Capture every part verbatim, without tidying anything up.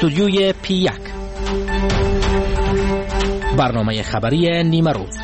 استودیوی پی یک، برنامه خبری نیمه روز.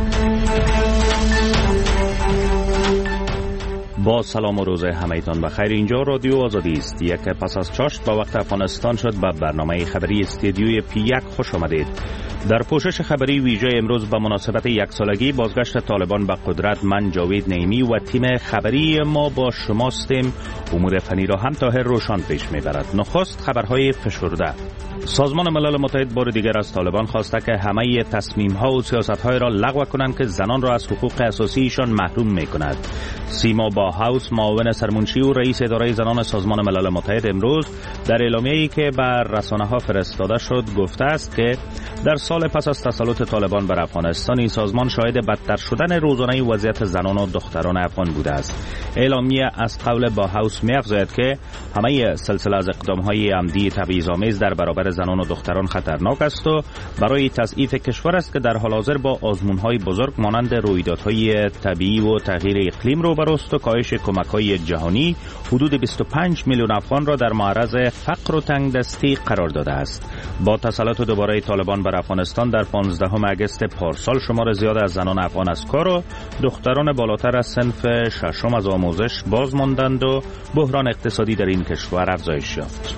با سلام و روز همه‌تان بخیر. اینجا رادیو آزادی است. یک پس از چاشت با وقت افغانستان شد. به برنامه خبری استودیوی پی یک خوش آمدید. در پوشش خبری ویژه امروز به مناسبت یک سالگی بازگشت طالبان به قدرت، من جاوید نعیمی و تیم خبری ما با شماستیم. امور فنی را هم طاهر روشان پیش میبرد. نخست خبرهای فشرده. سازمان ملل متحد بار دیگر از طالبان خواسته که همه تصمیم‌ها و سیاست‌های را لغو کنند که زنان را از حقوق اساسیشان محروم می‌کند. سیما باهاوس، معاون سرمنشی و رئیس اداره زنان سازمان ملل متحد، امروز در اعلامیه‌ای که بر رسانه‌ها فرستاده شد گفته است که در سال پس از تسلط طالبان بر افغانستان این سازمان شاهد بدتر شدن روزانه وضعیت زنان و دختران افغان بوده است. اعلامیه از قول باهاوس می‌افزاید که همه سلسله از اقدام‌های عمدی تبعیض‌آمیز در برابر زنان و دختران خطرناک است و برای تضعیف کشور است که در حال حاضر با آزمون‌های بزرگ مانند رویدادهای طبیعی و تغییر اقلیم روبروست و کاهش کمک‌های جهانی حدود بیست و پنج میلیون افغان را در معرض فقر و تنگدستی قرار داده است. با تسلط دوباره طالبان بر افغانستان در پانزدهم اگست پارسال شمار زیاد از زنان افغان از کار و دختران بالاتر از صنف ششم از آموزش باز ماندند و بحران اقتصادی در این کشور افزایش یافت.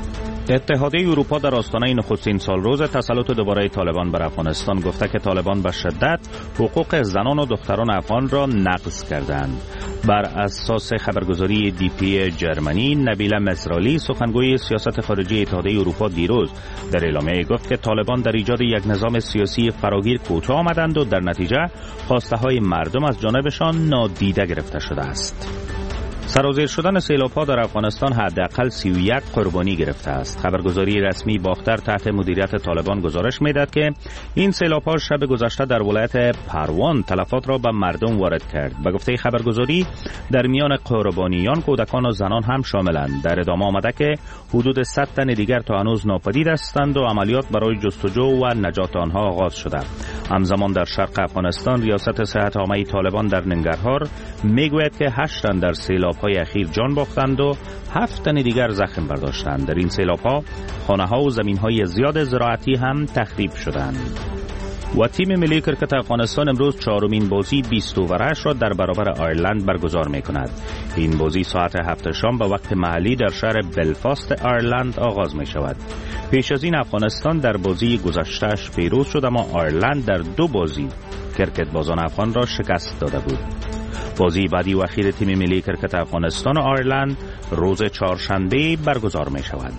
اتحادیه اروپا در آستانه نخستین سال روز تسلط دوباره طالبان بر افغانستان گفته که طالبان به شدت حقوق زنان و دختران افغان را نقض کردند. بر اساس خبرگزاری دی پی جرمنی، نبیله مزرالی، سخنگوی سیاست خارجی اتحادیه اروپا، دیروز در اعلامیه گفت که طالبان در ایجاد یک نظام سیاسی فراگیر کوتاه آمدند و در نتیجه خواسته های مردم از جانبشان نادیده گرفته شده است. سرازیر شدن سیلاب‌ها در افغانستان حداقل سی و یک قربانی گرفته است. خبرگزاری رسمی باختر تحت مدیریت طالبان گزارش می‌دهد که این سیلاب‌ها شب گذشته در ولایت پروان تلفات را به مردم وارد کرد. به گفته خبرگزاری در میان قربانیان کودکان و زنان هم شاملند. در ادامه آمده که حدود صد تن دیگر تا هنوز ناپدید هستند و عملیات برای جستجو و نجات آنها آغاز شده. همزمان در شرق افغانستان ریاست صحت عامه طالبان در ننگرهار میگوید که هشت تن در سیلاب های اخیر جان باختند و هفت تن دیگر زخم برداشتند. در این سیلاب ها خانه ها و زمین های زیاد زراعتی هم تخریب شدند. و تیم ملی کرکت افغانستان امروز چهارمین بازی بیست اوورش را در برابر آیرلند برگزار می کند. این بازی ساعت هفت شام به وقت محلی در شهر بلفاست آیرلند آغاز می شود. پیش از این افغانستان در بازی گذشته‌اش پیروز شد، اما آیرلند در دو بازی کرکت بازان افغان را شکست داده بود. بازی بعدی و اخیر تیم ملی کرکت افغانستان و آیرلند روز چهارشنبه برگزار می شود.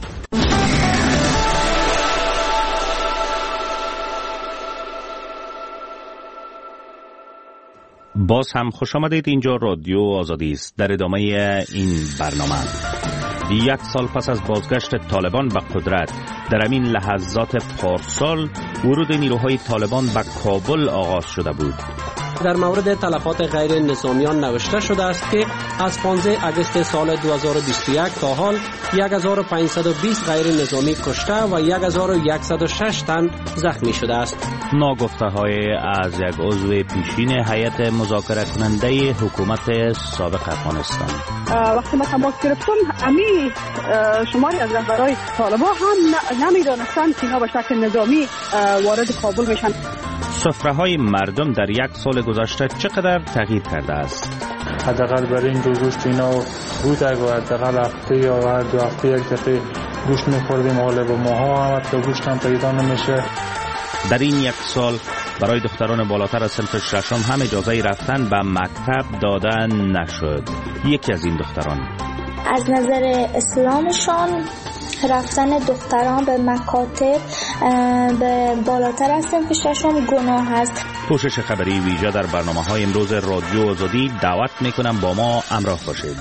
باز هم خوش آمدید. اینجا رادیو آزادی است. در ادامه این برنامه یک سال پس از بازگشت طالبان به قدرت، در همین لحظات پارسال ورود نیروهای طالبان به کابل آغاز شده بود. در مورد تلفات غیر نظامیان نوشته شده است که از پانزده اگست سال دو هزار و بیست و یک تا حال هزار و پانصد و بیست غیر نظامی کشته و هزار و صد و شش تن زخمی شده است. ناگفته های از یک عضو پیشین هیئت مذاکره کننده حکومت سابق افغانستان. وقتی ما تماس گرفتم امی شماری از رهبران طالبان هم نمیدانستند که اینا به شکل نظامی وارد کابل میشن. سفره های مردم در یک سال گذشته چقدر تغییر کرده است؟ حداقل برای این دو گوشت اینا بود اگه حداقل هفته یا هر دو هفته یک دفعه گوشت میخوردیم، حالا با ماها هم حتی گوشت هم پیدا نمیشه. در این یک سال برای دختران بالاتر از صنف ششم هم اجازه رفتن به مکتب داده نشد. یکی از این دختران از نظر اسلامشان رفتن دختران به مکاتب به بالاتر از صنف ششم گناه است. پوشش خبری ویژه در برنامه‌های امروز رادیو آزادی. دعوت میکنم با ما همراه باشید.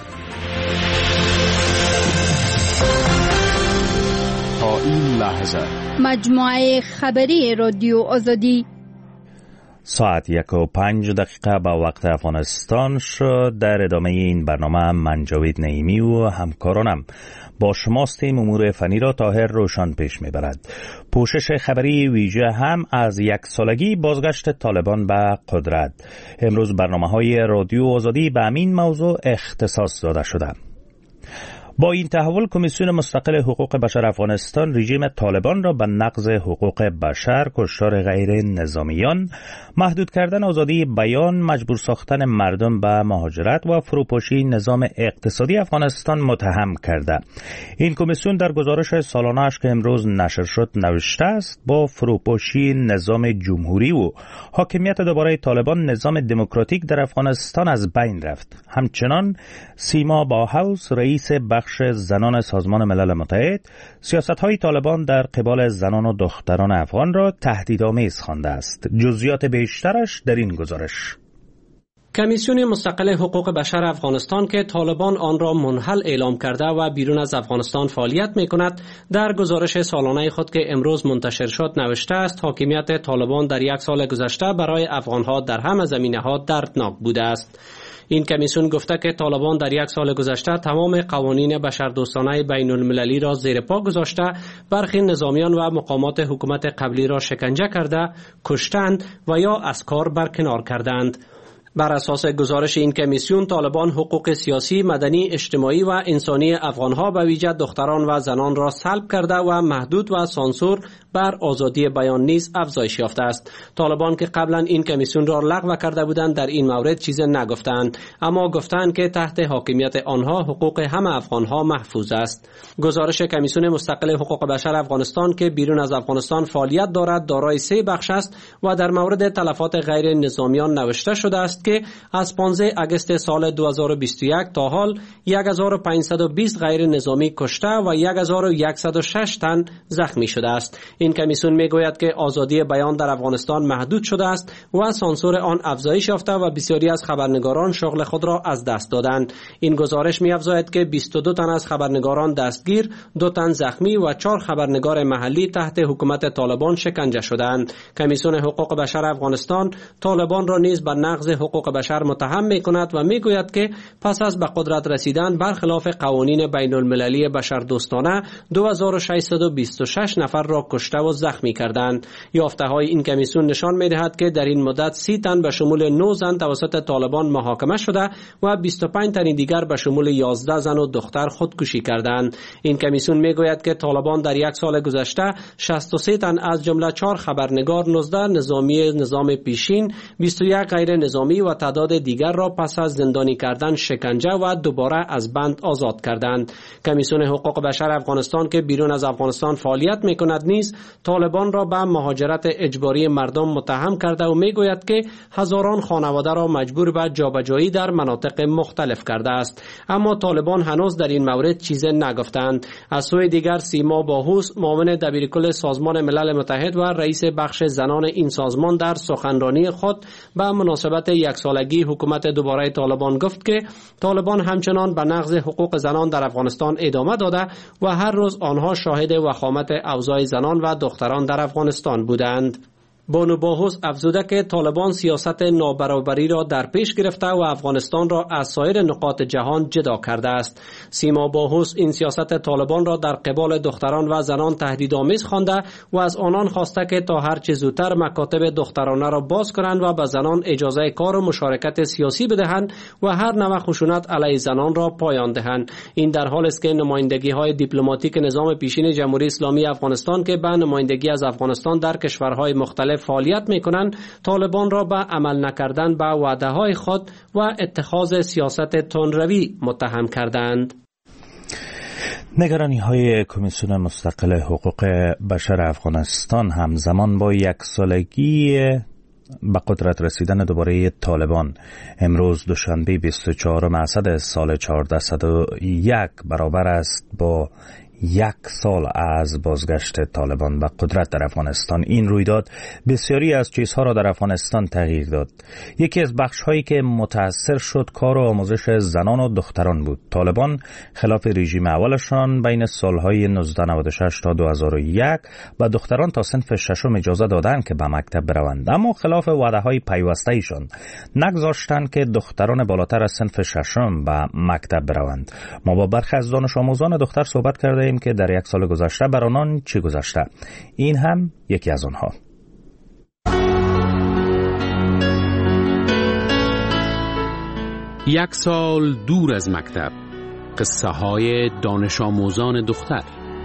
تا این لحظه مجموعه خبری رادیو آزادی ساعت یک و پنج دقیقه به وقت افغانستان شد. در ادامه این برنامه من جاوید نعیمی و همکارانم با شماستیم. امور فنی را طاهر روشان پیش میبرد. پوشش خبری ویژه هم از یک سالگی بازگشت طالبان به قدرت. امروز برنامه های رادیو آزادی به همین موضوع اختصاص داده شده. با این تحول کمیسیون مستقل حقوق بشر افغانستان رژیم طالبان را به نقض حقوق بشر، کشتار غیر نظامیان، محدود کردن آزادی بیان، مجبور ساختن مردم به مهاجرت و فروپاشی نظام اقتصادی افغانستان متهم کرده. این کمیسیون در گزارش سالانه‌اش که امروز نشر شد نوشته است با فروپاشی نظام جمهوری و حاکمیت دوباره طالبان نظام دموکراتیک در افغانستان از بین رفت. همچنان سیما باهوس رئیس بخش زنان سازمان ملل متحد سیاست‌های طالبان در قبال زنان و دختران افغان را تهدیدآمیز خوانده است. جزئیات بیشترش در این گزارش. کمیسیون مستقل حقوق بشر افغانستان که طالبان آن را منحل اعلام کرده و بیرون از افغانستان فعالیت می‌کند، در گزارش سالانه خود که امروز منتشر شد نوشته است حاکمیت طالبان در یک سال گذشته برای افغان‌ها در همه زمینه‌ها دردناک بوده است. این کمیسیون گفته که طالبان در یک سال گذشته تمام قوانین بشردوستانه بین المللی را زیر پا گذاشته، برخی نظامیان و مقامات حکومت قبلی را شکنجه کرده، کشتند و یا از کار برکنار کردند. بر اساس گزارش این کمیسیون طالبان حقوق سیاسی، مدنی، اجتماعی و انسانی افغانها به ویژه دختران و زنان را سلب کرده و محدود و سانسور بر آزادی بیان نیز افزایش یافته است. طالبان که قبلا این کمیسیون را لغو کرده بودند در این مورد چیزی نگفتند، اما گفتند که تحت حاکمیت آنها حقوق همه افغانها محفوظ است. گزارش کمیسیون مستقل حقوق بشر افغانستان که بیرون از افغانستان فعالیت دارد دارای سه بخش است و در مورد تلفات غیر نظامیان نوشته شده است که از پانزده آگوست سال دو هزار و بیست و یک تا حال هزار و پانصد و بیست غیر نظامی کشته و هزار و صد و شش تن زخمی شده است. این کمیسیون میگوید که آزادی بیان در افغانستان محدود شده است و سانسور آن افزایش یافته و بسیاری از خبرنگاران شغل خود را از دست دادند. این گزارش می‌افزاید که بیست و دو تن از خبرنگاران دستگیر، دو تن زخمی و چهار خبرنگار محلی تحت حکومت طالبان شکنجه شدند. کمیسیون حقوق بشر افغانستان طالبان را نیز به نقض حقوق بشر متهم می‌کند و می‌گوید که پس از به قدرت رسیدن برخلاف قوانین بین المللی بشردوستانه دو هزار و ششصد و بیست و شش نفر را کشته و زخمی کردند. یافته‌های این کمیسیون نشان می‌دهد که در این مدت سی تن به شمول نه زن توسط طالبان محاکمه شده و بیست و پنج تن دیگر به شمول یازده زن و دختر خودکشی کردند. این کمیسیون می‌گوید که طالبان در یک سال گذشته شصت و سه تن از جمله چهار خبرنگار، نوزده نظامی نظام پیشین، بیست و یک غیر نظامی و تعداد دیگر را پس از زندانی کردن، شکنجه و دوباره از بند آزاد کردند. کمیسیون حقوق بشر افغانستان که بیرون از افغانستان فعالیت می‌کند نیز طالبان را به مهاجرت اجباری مردم متهم کرده و میگوید که هزاران خانواده را مجبور به جابجایی در مناطق مختلف کرده است. اما طالبان هنوز در این مورد چیزی نگفتند. از سوی دیگر سیما باهوس معاون دبیرکل سازمان ملل متحد و رئیس بخش زنان این سازمان در سخنرانی خود به مناسبت یک سالگی حکومت دوباره طالبان گفت که طالبان همچنان به نقض حقوق زنان در افغانستان ادامه داده و هر روز آنها شاهد وخامت اوضاع زنان و دختران در افغانستان بودند. بانو باهوس افزوده که طالبان سیاست نابرابری را در پیش گرفته و افغانستان را از سایر نقاط جهان جدا کرده است. سیما باهوس این سیاست طالبان را در قبال دختران و زنان تهدیدآمیز خوانده و از آنان خواسته که تا هر چه زودتر مکاتب دخترانه را باز کنند و به زنان اجازه کار و مشارکت سیاسی بدهند و هر نوع خشونت علیه زنان را پایان دهند. این در حالی است که نمایندگی‌های دیپلماتیک نظام پیشین جمهوری اسلامی افغانستان که به نمایندگی از افغانستان در کشورهای مختلف فعالیت میکنند، طالبان را به عمل نکردن به وعده های خود و اتخاذ سیاست تندروی متهم کردند. نگرانی های کمیسیون مستقل حقوق بشر افغانستان همزمان با یک سالگی به قدرت رسیدن دوباره طالبان امروز دوشنبه بیست و چهارم اسد سال چهاردهصد و یک برابر است با یک سال از بازگشت طالبان به قدرت در افغانستان. این رویداد بسیاری از چیزها را در افغانستان تغییر داد. یکی از بخش‌هایی که متاثر شد کار و آموزش زنان و دختران بود. طالبان خلاف رژیم اولشان بین سالهای نوزده نود و شش تا دو هزار و یک به دختران تا صنف ششم اجازه دادند که به مکتب بروند، اما خلاف وعده‌های پیوسته ایشان نگذاشتند که دختران بالاتر از صنف ششم به مکتب بروند. ما با برخی از دانش آموزان دختر صحبت کرده که در یک سال گذشته بر آنان چی گذشته. این هم یکی از آنها. یک سال دور از مکتب، قصه های دانش آموزان دختر.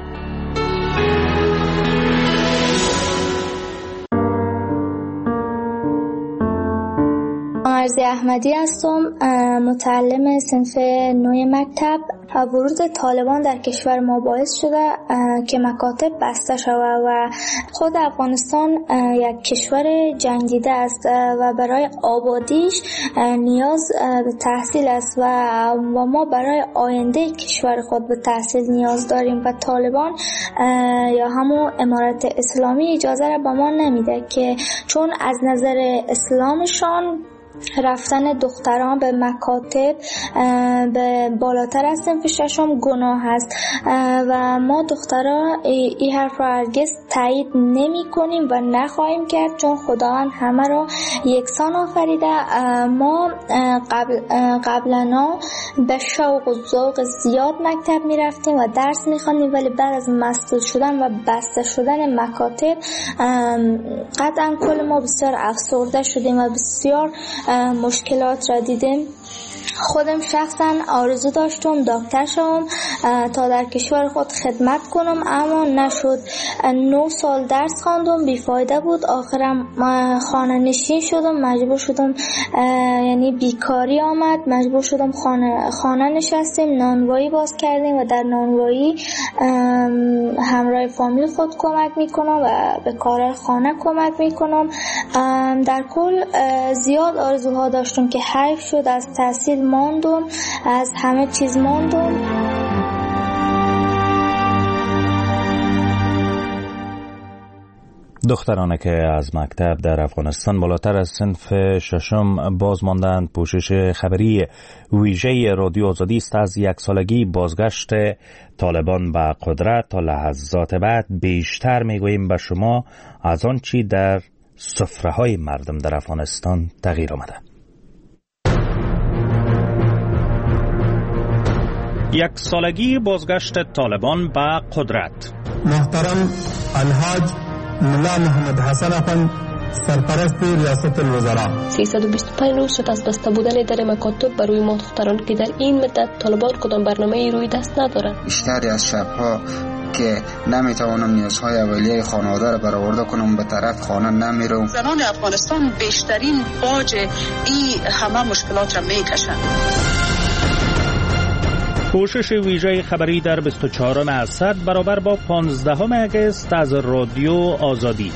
مرزی احمدی هستم، متعلم صنف نوع مکتب. ورود طالبان در کشور ما باعث شده که مکاتب بسته شود و خود افغانستان یک کشور جنگیده است و برای آبادیش نیاز به تحصیل است و ما برای آینده کشور خود به تحصیل نیاز داریم و طالبان یا همون امارت اسلامی اجازه را به ما نمیده که چون از نظر اسلامشان رفتن دختران به مکاتب به بالاتر از صنف ششم گناه است و ما دختران این حرف را هرگز تایید نمی کنیم و نخواهیم کرد، چون خداوند همه را یکسان آفریده. ما قبل قبلا به شوق و ذوق زیاد مکتب می رفتیم و درس می خواندیم، ولی بعد از مسدود شدن و بسته شدن مکاتب قطعا کل ما بسیار افسرده شدیم و بسیار مشکلات را دیدیم. خودم شخصا آرزو داشتم دکتر شوم تا در کشور خود خدمت کنم، اما نشد. نه سال درس خواندم، بیفایده بود. آخرم خانه نشین شدم، مجبور شدم، یعنی بیکاری آمد، مجبور شدم خانه خانه نشستیم، نانوایی باز کردیم و در نانوایی همراه فامیل خود کمک میکنم و به کار خانه کمک میکنم. در کل زیاد آرزوها داشتم که حیف شد، از تحصیل ماندم، از همه چیز ماندم. دخترانی که از مکتب در افغانستان بالاتر از صنف ششم باز ماندند، پوشش خبری ویژه رادیو آزادی است از یک سالگی بازگشت طالبان به قدرت تا لحظات بعد بیشتر میگوییم به شما از آن چی در سفره‌های مردم در افغانستان تغییر آمده. یک سالگی بازگشت طالبان به قدرت. محترم الحاج ملا محمد حسن افند سرپرست ریاست الوزراء، سیصد و بیست و پنج روز شد از بسته بودن در مکاتب برای ما دختران که در این مدت طالبان کدام برنامه روی دست ندارند. بیشتری از شبها که نمیتوانم نیازهای اولیه خانواده را برآورده کنم به طرف خانه نمیرم. زنان افغانستان بیشترین باج این همه مشکلات را میکشند. پوشش ویژه خبری در بیست و چهارم اسد برابر با پانزدهم اگست از رادیو آزادی.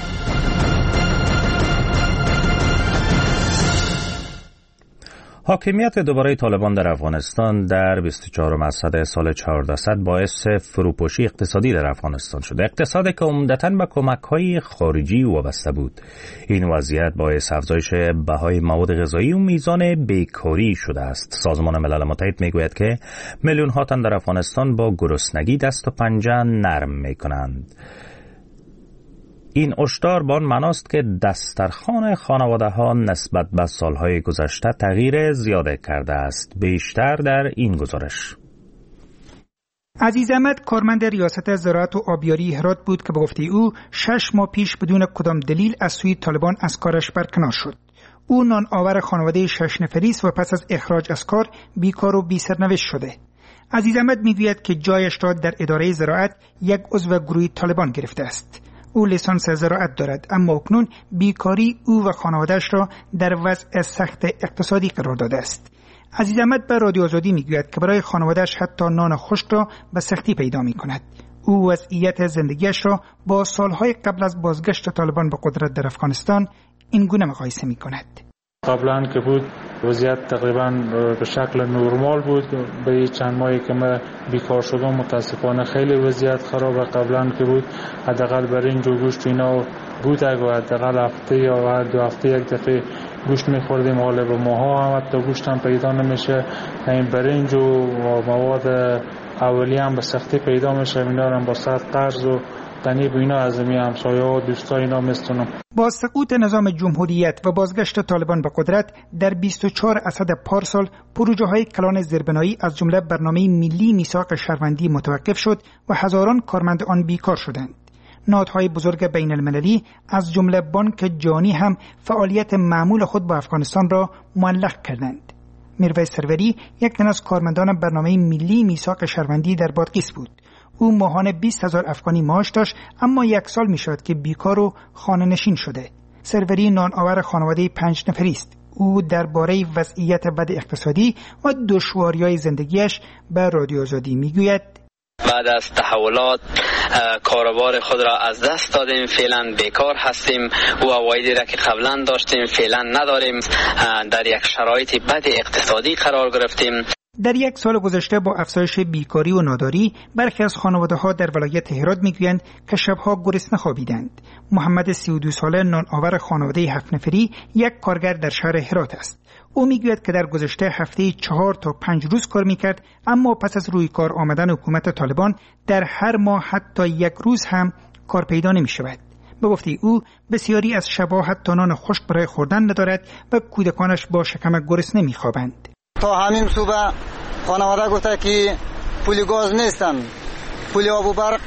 حاکمیت دوباره طالبان در افغانستان در بیست و چهارم اسد سال چهاردهصد باعث فروپاشی اقتصادی در افغانستان شد. اقتصادی که عمدتاً به کمک‌های خارجی وابسته بود. این وضعیت باعث افزایش بهای مواد غذایی و میزان بیکاری شده است. سازمان ملل متحد میگوید که میلیون‌ها تن در افغانستان با گرسنگی دست و پنجه نرم میکنند. این هشدار با آن معناست که دسترخوان خانواده ها نسبت به سالهای گذشته تغییر زیاده کرده است. بیشتر در این گزارش. عزیز احمد کارمند ریاست زراعت و آبیاری هرات بود که به گفته او شش ماه پیش بدون کدام دلیل از سوی طالبان از کارش برکنار شد. او نان آور خانواده شش نفری است و پس از اخراج از کار بیکار و بی سرنوشت شده. عزیز احمد میگوید که جایش را در اداره زراعت یک عضو گروه طالبان گرفته است. او لیسانس زراعت دارد، اما اکنون بیکاری او و خانواده‌اش را در وضع سخت اقتصادی قرار داده است. عزیز احمد به رادیو آزادی میگوید که برای خانواده‌اش حتی نان خشک را به سختی پیدا می‌کند. او وضعیت زندگیش را با سالهای قبل از بازگشت طالبان به قدرت در افغانستان این گونه مقایسه می‌کند. قبلا که بود وضعیت تقریبا به شکل نرمال بود. به چند ماهی که من بیکار شدم متاسفانه خیلی وضعیت خرابه. قبلا که بود حداقل برنج و گوشت اینا بود، اگه حداقل هفته یا هر دو هفته یک دفعه گوشت می‌خوردیم. حالا به ماها هم حتی گوشت هم پیدا نمیشه. این برنج و مواد اولیه هم به سختی پیدا میشه. اینا هم با سخت قرض و تنیب اینا از می همسایه‌ها و دوستا اینا میستونم. با سقوط نظام جمهوریت و بازگشت طالبان به قدرت در بیست و چهار اسد پارسال پروژه‌های کلان زیربنایی از جمله برنامه ملی میثاق شهروندی متوقف شد و هزاران کارمند آن بیکار شدند. نهادهای بزرگ بین المللی از جمله بانک جهانی هم فعالیت معمول خود با افغانستان را معلق کردند. میرویس سروری یک تن از کارمندان برنامه ملی میثاق شهروندی در بادغیس بود. او ماهانه بیست هزار افغانی معاش داشت، اما یک سال می شد که بیکار و خانه نشین شده. سروری نان آور خانواده پنج نفری است. او درباره وضعیت بد اقتصادی و دشواری‌های زندگیش به رادیو آزادی میگوید: بعد از تحولات کاروبار خود را از دست دادیم، فعلا بیکار هستیم و عوایدی را که قبلا داشتیم فعلا نداریم، در یک شرایط بد اقتصادی قرار گرفتیم. در یک سال گذشته با افزایش بیکاری و ناداری، برخی از خانواده‌ها در ولایت هرات میگویند که شبها گرسنه خوابیدند. محمد سی و دو ساله نان آور خانواده هفت نفری یک کارگر در شهر هرات است. او میگوید که در گذشته هفته چهار تا پنج روز کار میکرد، اما پس از روی کار آمدن حکومت طالبان در هر ماه حتی یک روز هم کار پیدا نمی شود. به گفته او بسیاری از شبها حتی نان خشک برای خوردن ندارد و کودکانش با شکم گرسنه میخوابند. تا همین صبح خانواده گفته که پول گاز نیستن، پول آب و برق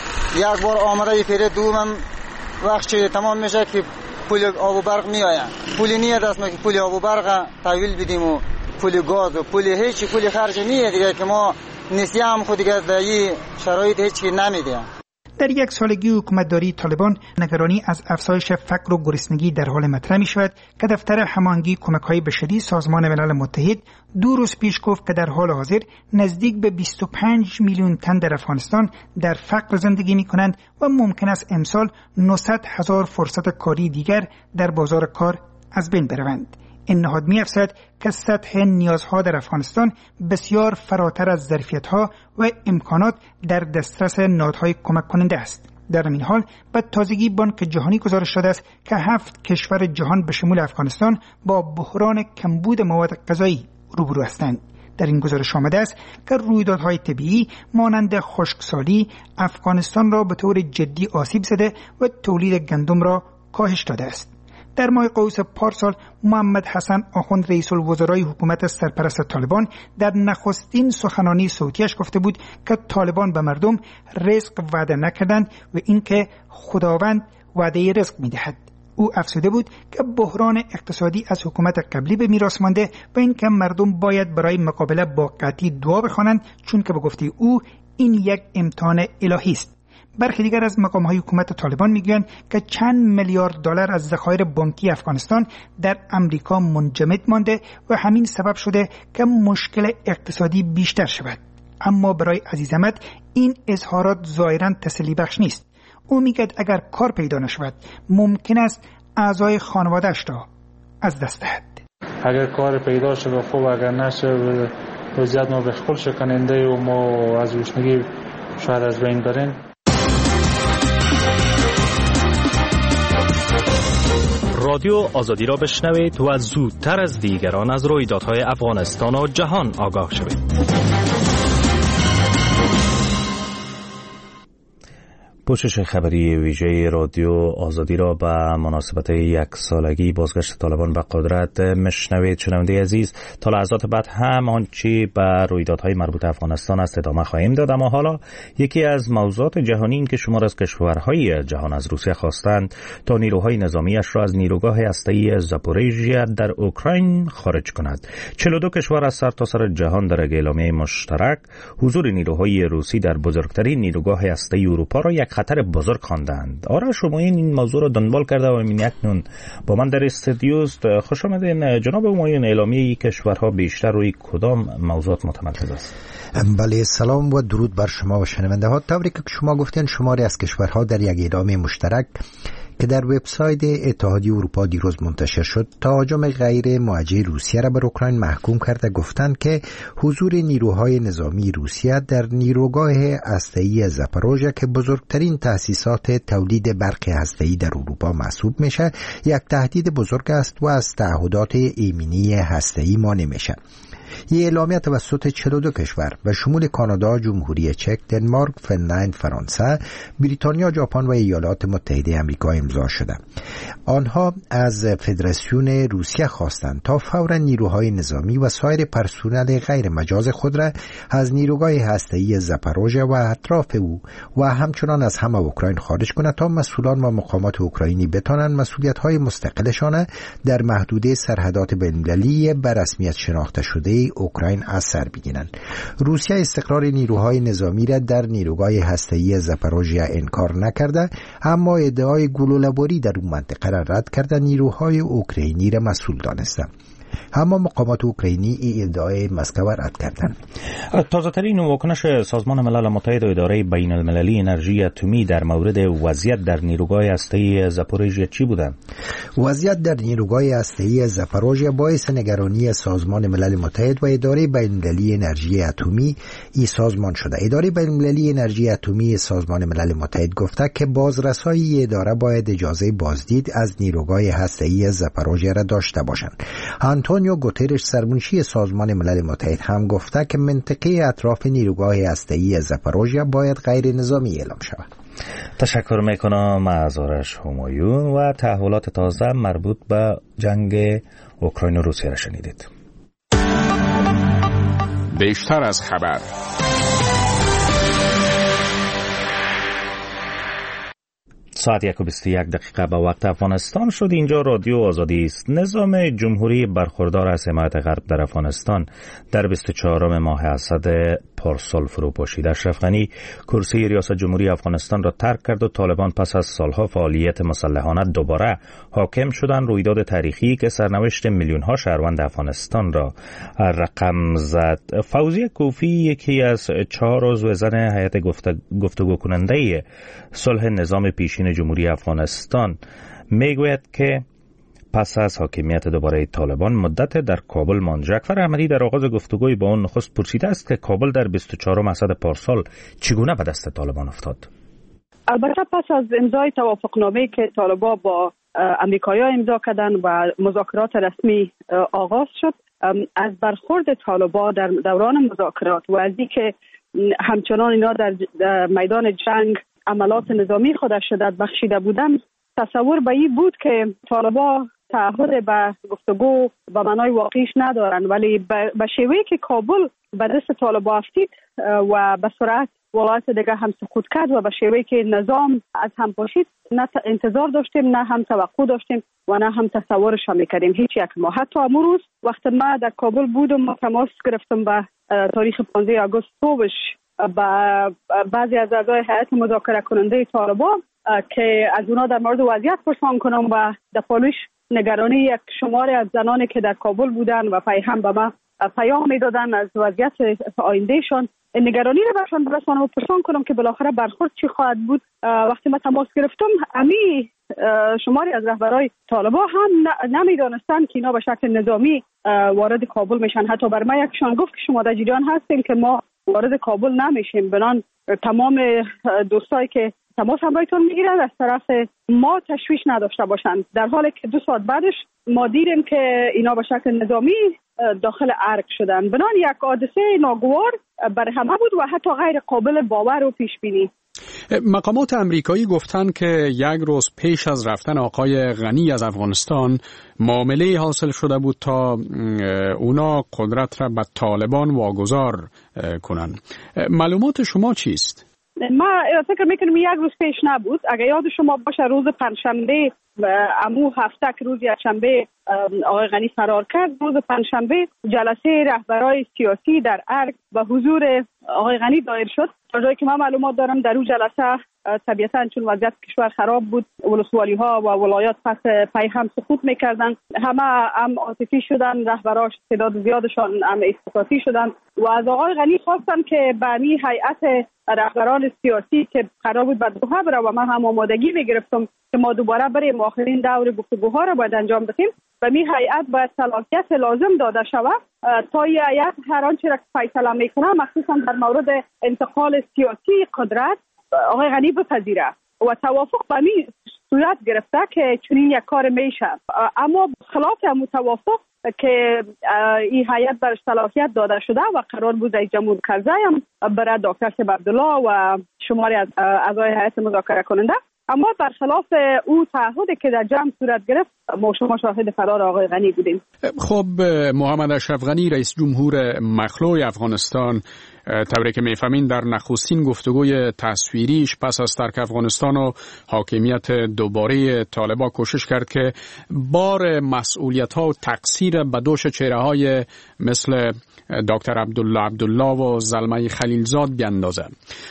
یک بار آمده پیره دومم وقت چه تمام میشه که پول آب و برق میآید. پولی نیست است ما که پول آب و برق تحویل بدیم و پول گاز و پول هیچ پول خرج نیست دیگه که ما نسیه هم خود دیگه در این شرایط هیچ نمیدیم. در یک سالگی حکومتداری طالبان نگرانی از افزایش فقر و گرسنگی در حال مطرح می شود که دفتر هماهنگی کمک‌های بشری سازمان ملل متحد دو روز پیش گفت که در حال حاضر نزدیک به بیست و پنج میلیون تن در افغانستان در فقر زندگی می کنند و ممکن است امسال نهصد هزار فرصت کاری دیگر در بازار کار از بین بروند. این نهاد می افزاید که سطح نیازها در افغانستان بسیار فراتر از ظرفیت‌ها و امکانات در دسترس نهادهای کمک کننده است. در این حال به تازگی بانک جهانی گزارش داده است که هفت کشور جهان به شمول افغانستان با بحران کمبود مواد غذایی روبرو هستند. در این گزارش آمده است که رویدادهای طبیعی مانند خشکسالی افغانستان را به طور جدی آسیب زده و تولید گندم را کاهش داده است. در ماه قوس پارسال محمد حسن آخوند رئیس الوزرای حکومت سرپرست طالبان در نخستین سخنرانی صوتیش گفته بود که طالبان به مردم رزق وعده نکردند و اینکه خداوند وعده رزق می‌دهد. او افزوده بود که بحران اقتصادی از حکومت قبلی به میراث مانده و اینکه مردم باید برای مقابله با قحطی دعا بخوانند، چون که به گفته او این یک امتحان الهی است. برخی دیگر از مقام‌های حکومت طالبان میگویند که چند میلیارد دلار از ذخایر بانکی افغانستان در امریکا منجمد مانده و همین سبب شده که مشکل اقتصادی بیشتر شود. اما برای عزیز احمد این اظهارات ظاهراً تسلی بخش نیست. او میگوید اگر کار پیدا نشود ممکن است اعضای خانواده‌اش را از دست دهد. اگر کار پیدا شود خوب، اگر نشه وضعیت ما بخل شکننده و ما از گرسنگی شاید از بین بریم. رادیو آزادی را بشنوید و زودتر از دیگران از رویدادهای افغانستان و جهان آگاه شوید. پوشش خبری ویژه رادیو آزادی را به مناسبت یک سالگی بازگشت طالبان به قدرت مشنوید. شنونده عزیز، تا لحظات بعد هم آنچه به رویدادهای مربوط افغانستان است ادامه خواهیم داد، اما حالا یکی از موضوعات جهانی این که شمار از کشورهای جهان از روسیه خواستند تا نیروهای نظامیش را از نیروگاه هسته‌ای زاپوریژیا در اوکراین خارج کند. چهل و دو کشور از سرتاسر جهان در اعلامیه مشترک حضور نیروهای روسی در بزرگترین نیروگاه هسته‌ای اروپا را یک خطر بزرگ خواندند. آره، شما این موضوع را دنبال کرده و من اکنون با من در استودیو است. خوش آمدین جناب همایون. اعلامیه کشورها بیشتر روی کدام موضوعات متمرکز است؟ بله، سلام و درود بر شما و شنونده ها. طوری که شما گفتین شماری از کشورها در یک اعلامیه مشترک که در وبسایت اتحادیه اروپا دیروز منتشر شد تهاجم غیر موجه روسیه را بر اوکراین محکوم کرده گفتند که حضور نیروهای نظامی روسیه در نیروگاه هسته‌ای زاپوریژیا که بزرگترین تأسیسات تولید برق هسته‌ای در اروپا محسوب میشه یک تهدید بزرگ است و از تعهدات ایمنی هسته‌ای مانع میشه. این اعلامیه توسط چهل و دو کشور و شمول کانادا، جمهوری چک، دنمارک، فنلند، فرانسه، بریتانیا، ژاپن و ایالات متحده آمریکا امضا شده. آنها از فدراسیون روسیه خواستند تا فوراً نیروهای نظامی و سایر پرسنل غیر مجاز خود را از نیروگاه هسته‌ای زاپاروژه و اطراف او و همچنان از همه اوکراین خارج کند تا مسئولان و مقامات اوکراینی بتوانند مسئولیت‌های مستقلشان در محدوده سرحدات بین‌المللی به رسمیت شناخته شده اوکراین از سر بگیرند. روسیه استقرار نیروهای نظامی را در نیروگاه هسته‌ای زاپاروژه انکار نکرده، اما ادعای گلوله‌باری در اون منطقه را رد کرده نیروهای اوکراینی را مسئول دانسته. اما مقامات اوکراینی این ادعای مسکو را رد کردند. تازه ترین واکنش سازمان ملل متحد و اداره بین المللی انرژی اتمی در مورد وضعیت در نیروگاه هسته‌ای زاپاروژه چی بوده؟ وضعیت در نیروگاه هسته‌ای زاپاروژه باعث نگرانی سازمان ملل متحد و اداره بین المللی انرژی اتمی این سازمان شده. اداره بین المللی انرژی اتمی سازمان ملل متحد گفته که بازرسایی اداره باید اجازه بازدید از نیروگاه هسته‌ای زاپاروژه را داشته باشند. آنتونیو گوترش سرمنشی سازمان ملل متحد هم گفته که منطقه اطراف نیروگاه هسته‌ای زاپاروژه باید غیر نظامی اعلام شود. تشکر میکنم از آرش همایون و تحولات تازه مربوط به جنگ اوکراین و روسیه را شنیدید. بیشتر از خبر. ساعت یک و بیست و یک دقیقه به وقت افغانستان شد. اینجا رادیو آزادی است. نظام جمهوری برخوردار از حمایت غرب در افغانستان در بیست و چهارم ماه اسد پارسال فرو پاشید. اشرف غنی کرسی ریاست جمهوری افغانستان را ترک کرد و طالبان پس از سالها فعالیت مسلحانه دوباره حاکم شدند. رویداد تاریخی که سرنوشت میلیون ها شهروند افغانستان را رقم زد. فوزیه کوفی یکی از چهار عضو زن هیئت گفتگو کننده صلح نظام پیشین جمهوری افغانستان میگوید که پس از حاکمیت دوباره طالبان مدت در کابل ماند. جعفر احمدی در آغاز گفتگوی با اون نخست پرسیده است که کابل در بیست و چهارم اسد پارسال چگونه به دست طالبان افتاد؟ البته پس از امضای توافقنامه‌ای که طالبان با امریکایی‌ها امضا کردند و مذاکرات رسمی آغاز شد، از برخورد طالبان در دوران مذاکرات و از اینکه همچنان اینا در میدان جنگ عملات نظامی خودش شدت بخشیده بودن، تصور به این بود که طالبان تعهد به گفتگو به معنای واقعیش ندارن، ولی به شیوهی که کابل به دست طالبان افتید و به سرعت ولایت دیگه هم سقوط کرد و به شیوهی که نظام از هم پاشید، نه انتظار داشتیم، نه هم توقع داشتیم و نه هم تصورش هم میکردیم هیچ یک ما. حتی امروز وقتی ما در کابل بودم، ما تماس گرفتم به تاریخ پانزده آگوست صبحش با بعضی از اعضای هیئت مذاکره کننده طالبان که از اونا در مورد وضعیت پرسان کنم و در پالوش نگرانی یک شماری از زنانی که در کابل بودن و پای هم به من پیام میدادن از وضعیت آیندهشان، نگرانی رو برشان برسانم و پرسان کنم که بالاخره برخورد چی خواهد بود. وقتی من تماس گرفتم، امی شماری از رهبرای طالبان هم نمیدانستند که اینا به شکل نظامی وارد کابل میشن. حتی بر من یکشان گفت که شما در جریان هستین که ما وارد کابل نمیشیم. بنان تمام دوستایی که تماس همراهتون میگیرن از طرف ما تشویش نداشته باشند، در حالی که دو ساعت بعدش ما دیدیم که اینا به شکل نظامی داخل ارگ شدن. بنان یک حادثه ناگوار برای همه بود و حتی غیر قابل باور و پیش بینی. مقامات امریکایی گفتن که یک روز پیش از رفتن آقای غنی از افغانستان معامله حاصل شده بود تا اونا قدرت را به طالبان واگذار کنن. معلومات شما چیست؟ ما فکر میکنم یک روز پیش نبود. اگر یاد شما باشه روز پنجشنبه، امو هفته که روز یکشنبه آقای غنی فرار کرد، روز پنجشنبه جلسه رهبرای سیاسی در ارگ به حضور آقای غنی دایر شد. تا جایی که من معلومات دارم در اون جلسه طبیعتاً چون وضعیت کشور خراب بود، ولسوالی ها و ولایات پس پای هم سقوط میکردن، همه هم عاطفی شدن، رهبراش تعداد زیادشان هم استفاده شدن و از آقای غنی خواستن که به این هیئت رهبران سیاسی که قرار بود به دوحه بره و من هم آمادگی میگرفتم که ما دوباره بریم آخرین دور گفتگوها را باید انجام بدیم، و می هیئت باید صلاحیت لازم داده شود تا این هیئت هر آنچه را فیصله میکنه، مخصوصا در مورد انتقال سیاسی قدرت، آقای غنی بپذیره و توافق به می صورت گرفته که چنین یک کار میشه. اما خلاف متوافق که این هیئت برش صلاحیت داده شده و قرار بود رئیس جمهور کرزی هم برای دکتر سیب عبدالله و شماری از اعضای هیئت مذاکره کننده، اما برخلاف او تعهدی که در جمع صورت گرفت ما شما شاهد فرار آقای غنی بودیم. خب محمد اشرف غنی رئیس جمهور مخلوع افغانستان طوری که میفهمین در نخستین گفتگوی تصویریش پس از ترک افغانستان و حاکمیت دوباره طالبان کوشش کرد که بار مسئولیت ها و تقصیر به دوش چهره های مثل دکتر عبدالله عبدالله و زلمه خلیلزاد بیندازه.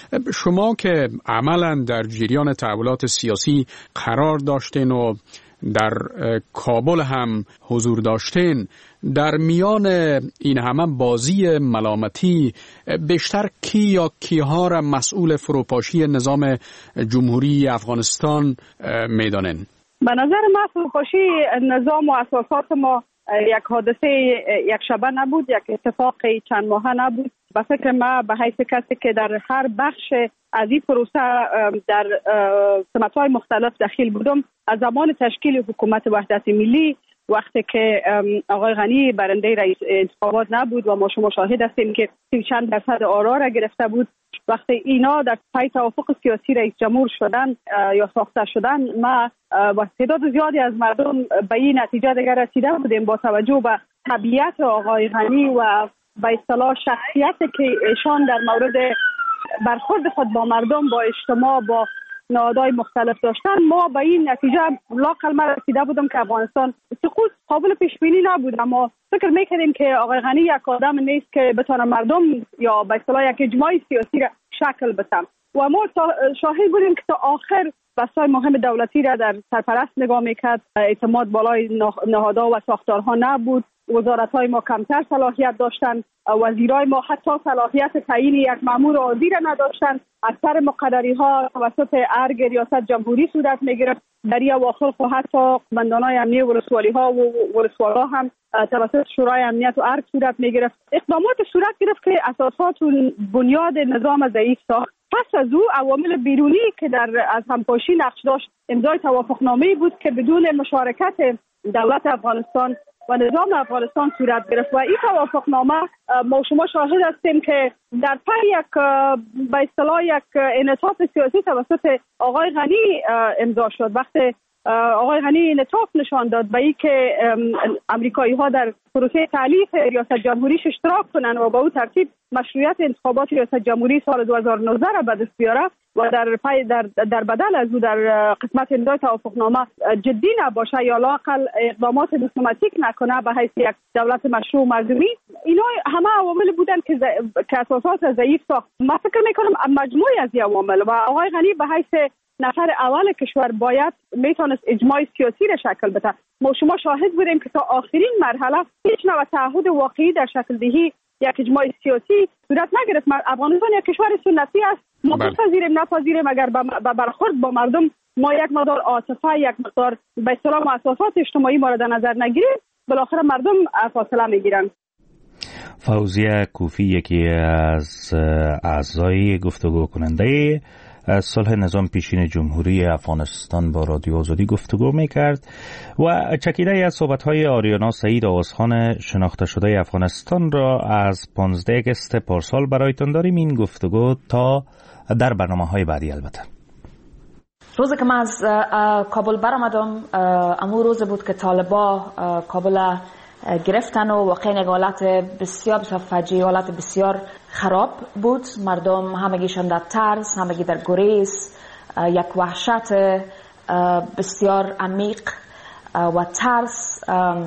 شما که عملا در جریان تحولات سیاسی قرار داشتین و در کابل هم حضور داشتین، در میان این همه بازی ملامتی بیشتر کی یا کیها را مسئول فروپاشی نظام جمهوری افغانستان میدانن؟ به نظر من فروپاشی نظام و اساسات ما یک حادثه یک شبه نبود، یک اتفاق چند ماهه نبود. به فکر ما به حیث کسی که در هر بخش از این پروسه در سمت‌های مختلف دخیل بودم، از زمان تشکیل حکومت وحدت ملی وقتی که آقای غنی برنده رئیس انتخابات نبود و ما شما شاهد هستیم که چند درصد آرا را گرفته بود، وقتی اینا در پای توافق سیاسی رئیس جمهور شدن یا ساخته شدن، ما با تعداد زیادی از مردم به این نتیجه دیگر رسیده بودیم با توجه به طبیعت آقای غنی و به اصطلاح شخصیتی که ایشان در مورد برخورد خود با مردم، با اجتماع، با نهادهای مختلف داشتن، ما به این نتیجه لااقل من رسیده بودم که افغانستان سقوط قابل پیش بینی نبود. اما فکر میکردیم که آقای غنی یک آدم نیست که بتونه مردم یا به اصطلاح یک اجماع سیاسی را شکل بده و ما شاهد بودیم که تا آخر بحث‌های مهم دولتی را در سرپرست نگاه میکرد، اعتماد بالای نهادها و ساختارها نبود، وزارت‌های ما کمتر صلاحیت داشتند، وزیرای ما حتی صلاحیت تعیین یک مأمور عادی را نداشتند، اکثر مقرری‌ها توسط ارگ ریاست جمهوری صورت می‌گرفت، در این اواخر خو حتی قماندان‌های امنیه ولسوالی‌ها و ولسوالا هم توسط شورای امنیت و ارگ صورت می‌گرفت. اقدامات صورت گرفت که اساسات و بنیاد نظام ضعیف ساخت. پس از او عوامل بیرونی که در از همپاشی نقش داشت امضای توافقنامه‌ای بود که بدون مشارکت دولت افغانستان و نظام افغانستان صورت گرفت و این توافقنامه ما شما شاهد هستیم که در پی یک به اصطلاح یک انعطاف سیاسی توسط آقای غنی امضا شد. وقتی آقای غنی انعطاف نشان داد به این که امریکایی ها در پروسه تالیف ریاست جمهوریش اشتراک کنند و با او ترتیب مشروعیت انتخابات ریاست جمهوری سال دو هزار و نوزده را به دست بیاره و در پای در در بدل از او در قسمت امضای توافقنامه جدی نباشه یا لااقل اقدامات دیپلماتیک نکنه به حیث یک دولت مشروع مردمی، اینا همه عوامل بودن که که اساسات ضعیف ساخت. من فکر میکنم مجموعی از این عوامل و آقای غنی به حیث نفر اول کشور باید میتونست اجماع سیاسی را شکل بده. ما شما شاهد بودیم که تا آخرین مرحله هیچ نوع تعهد واقعی در شکل دهی یک اجماع سیاسی صورت نگرفت. افغانستان یک کشور سنتی است، ما بپذیریم نپذیریم اگر به برخورد با مردم ما یک مقدار عاطفه، یک مقدار به اصطلاح مؤسسات اجتماعی مورد نظر نگیریم، بالاخره مردم فاصله میگیرن. فوزیه کوفی یکی از اعضای گفتگو کننده صلح نظام پیشین جمهوری افغانستان با رادیو آزادی گفتگو میکرد و چکیده از صحبت‌های آریانا سعید آوازخوان شناخته شده افغانستان را از پانزده اگست پارسال برایتان داریم. این گفتگو تا در برنامه‌های بعدی البته. روزی که من از کابل برآمدم امو روز بود که طالبا کابل گرفتن و واقعا یک حالت بسیار بسیار فجیع، حالت بسیار خراب بود. مردم همگیشان در ترس، همگی در گریز، یک وحشت بسیار عمیق و ترس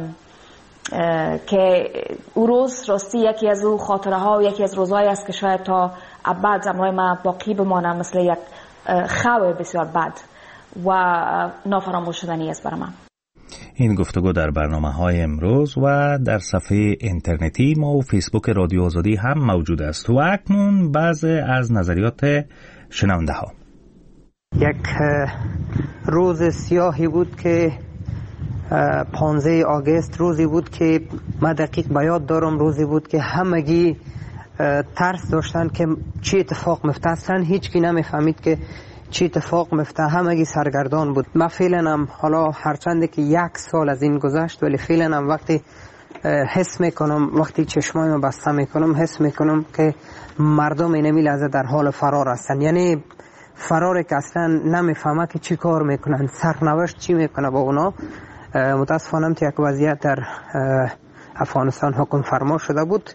که او روز راستی یکی از او خاطره ها و یکی از روزهایی است که شاید تا ابد زمانهای ما باقی بمانه، مثل یک خواب بسیار بد و نافراموش شدنی است برای من. این گفتگو در برنامه‌های امروز و در صفحه اینترنتی ما و فیسبوک رادیو آزادی هم موجود است. و اکنون بعض از نظریات شنونده ها. یک روز سیاهی بود که پانزده آگوست، روزی بود که من دقیق به یاد دارم، روزی بود که همگی ترس داشتن که چی اتفاق میفته. اصلا هیچ کی نمیفهمید که چی اتفاق میفته همگی سرگردان بود. من فعلا هم حالا هرچند که یک سال از این گذشت ولی فعلا هم وقتی حس میکنم، وقتی چشمایمو بسته میکنم حس میکنم که مردم این لحظه در حال فرار هستن. یعنی فراره که اصلا نمیفهمه که چی کار میکنن، سرنوشت چی میکنه با اونا. متاسفانه یک وضعیت در افغانستان حکم فرما شده بود.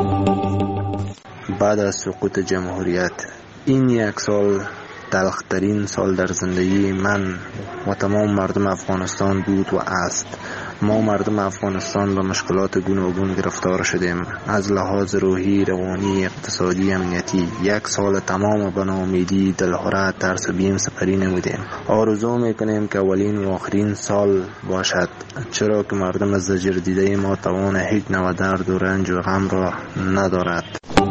بعد از سقوط جمهوریت این یک سال تلخترین سال در زندگی من و تمام مردم افغانستان بود و است. ما مردم افغانستان به مشکلات گوناگون گرفتار شدیم، از لحاظ روحی، روانی، اقتصادی، امنیتی. یک سال تمام به ناامیدی، دلهره، ترس و بیم سپری نمودیم. آرزو میکنیم که اولین و آخرین سال باشد، چرا که مردم از زجر دیده ما توان هیچ نوع درد و رنج و غم را ندارد.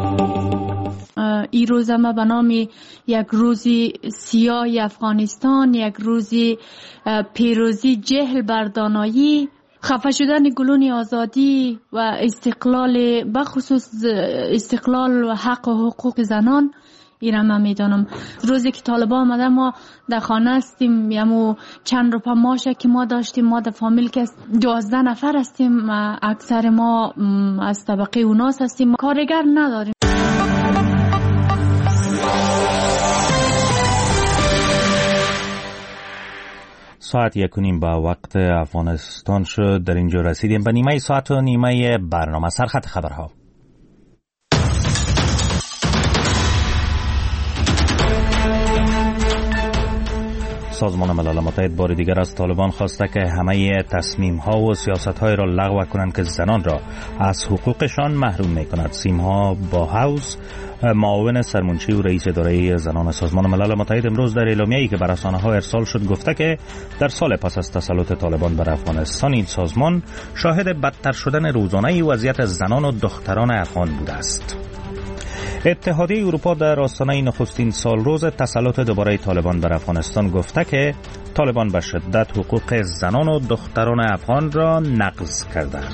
این روز ما به نام یک روزی سیاه افغانستان، یک روزی پیروزی جهل بر دانایی، خفه شدن گلون آزادی و استقلال، بخصوص استقلال و حق و حقوق زنان. اینا من میدانم روزی که طالبان آمده ما در خانه هستیم، یمو چند روپا ماشه که ما داشتیم، ما در فامیل که دوازده نفر هستیم، اکثر ما از طبقه اوناس هستیم، کارگر نداریم. ساعت یک و نیم با وقت افغانستان شد. در اینجا رسیدیم به نیمه ساعت و نیمه برنامه سرخط خبرها. سازمان ملل متحد بار دیگر از طالبان خواسته که همه تصمیم ها و سیاست های را لغو کنند که زنان را از حقوقشان محروم می کند. سیمها با هاوس، معاون سرمنشی و رئیس اداره زنان سازمان ملل متحد، امروز در اعلامیه‌ای که به رسانه‌ها ارسال شد گفته که در سال پس از تسلط طالبان بر افغانستان این سازمان شاهد بدتر شدن روزانه وضعیت زنان و دختران افغان بوده است. اتحادیه اروپا در آستانه نخستین سال روز تسلط دوباره طالبان بر افغانستان گفته که طالبان به شدت حقوق زنان و دختران افغان را نقض کردند.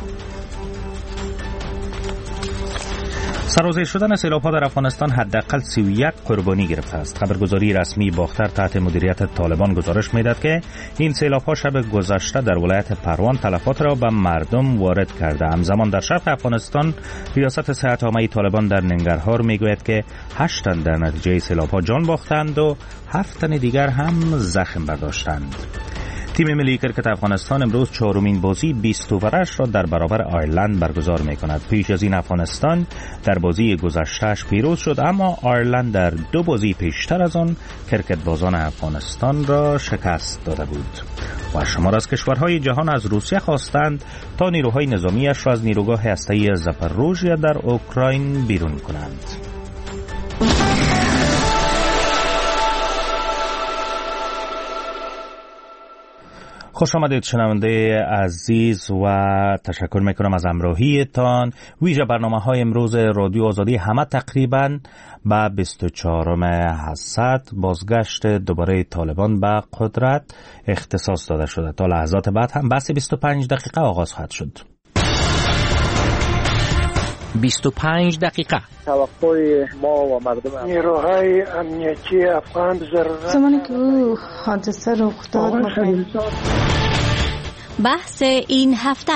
سرازیر شدن سیلاب‌ها در افغانستان حداقل سی و یک قربانی گرفته است. خبرگزاری رسمی باختر تحت مدیریت طالبان گزارش می‌دهد که این سیلاب‌ها شب گذشته در ولایت پروان تلفات را به مردم وارد کرده. همزمان در شرق افغانستان ریاست صحت عامه طالبان در ننگرهار میگوید که هشت تن در نتیجه سیلاب‌ها جان باختند و هفت تن دیگر هم زخم برداشتند. تیم ملی کرکت افغانستان امروز چهارمین بازی بیست اوورش را در برابر آیرلند برگزار می‌کند. پیش از این افغانستان در بازی گذشته‌اش پیروز شد، اما آیرلند در دو بازی پیشتر از آن کرکت بازان افغانستان را شکست داده بود. و شمار از کشورهای جهان از روسیه خواستند تا نیروهای نظامیش را از نیروگاه هسته‌ای زاپاروژیا در اوکراین بیرون کنند. خوش آمدید شنونده عزیز و تشکر میکنم از همراهیتان. ویژه برنامه های امروز رادیو آزادی همه تقریبا به بیست و چهارم حسد بازگشت دوباره طالبان به قدرت اختصاص داده شده. تا لحظات بعد هم بحث بیست و پنج دقیقه آغاز خواهد شد. بیست و پنج دقیقه توقع ما و مردم نیروهای امنیتی افغان ضرورت زمانی که او حادثه رخ داد بحث این هفته.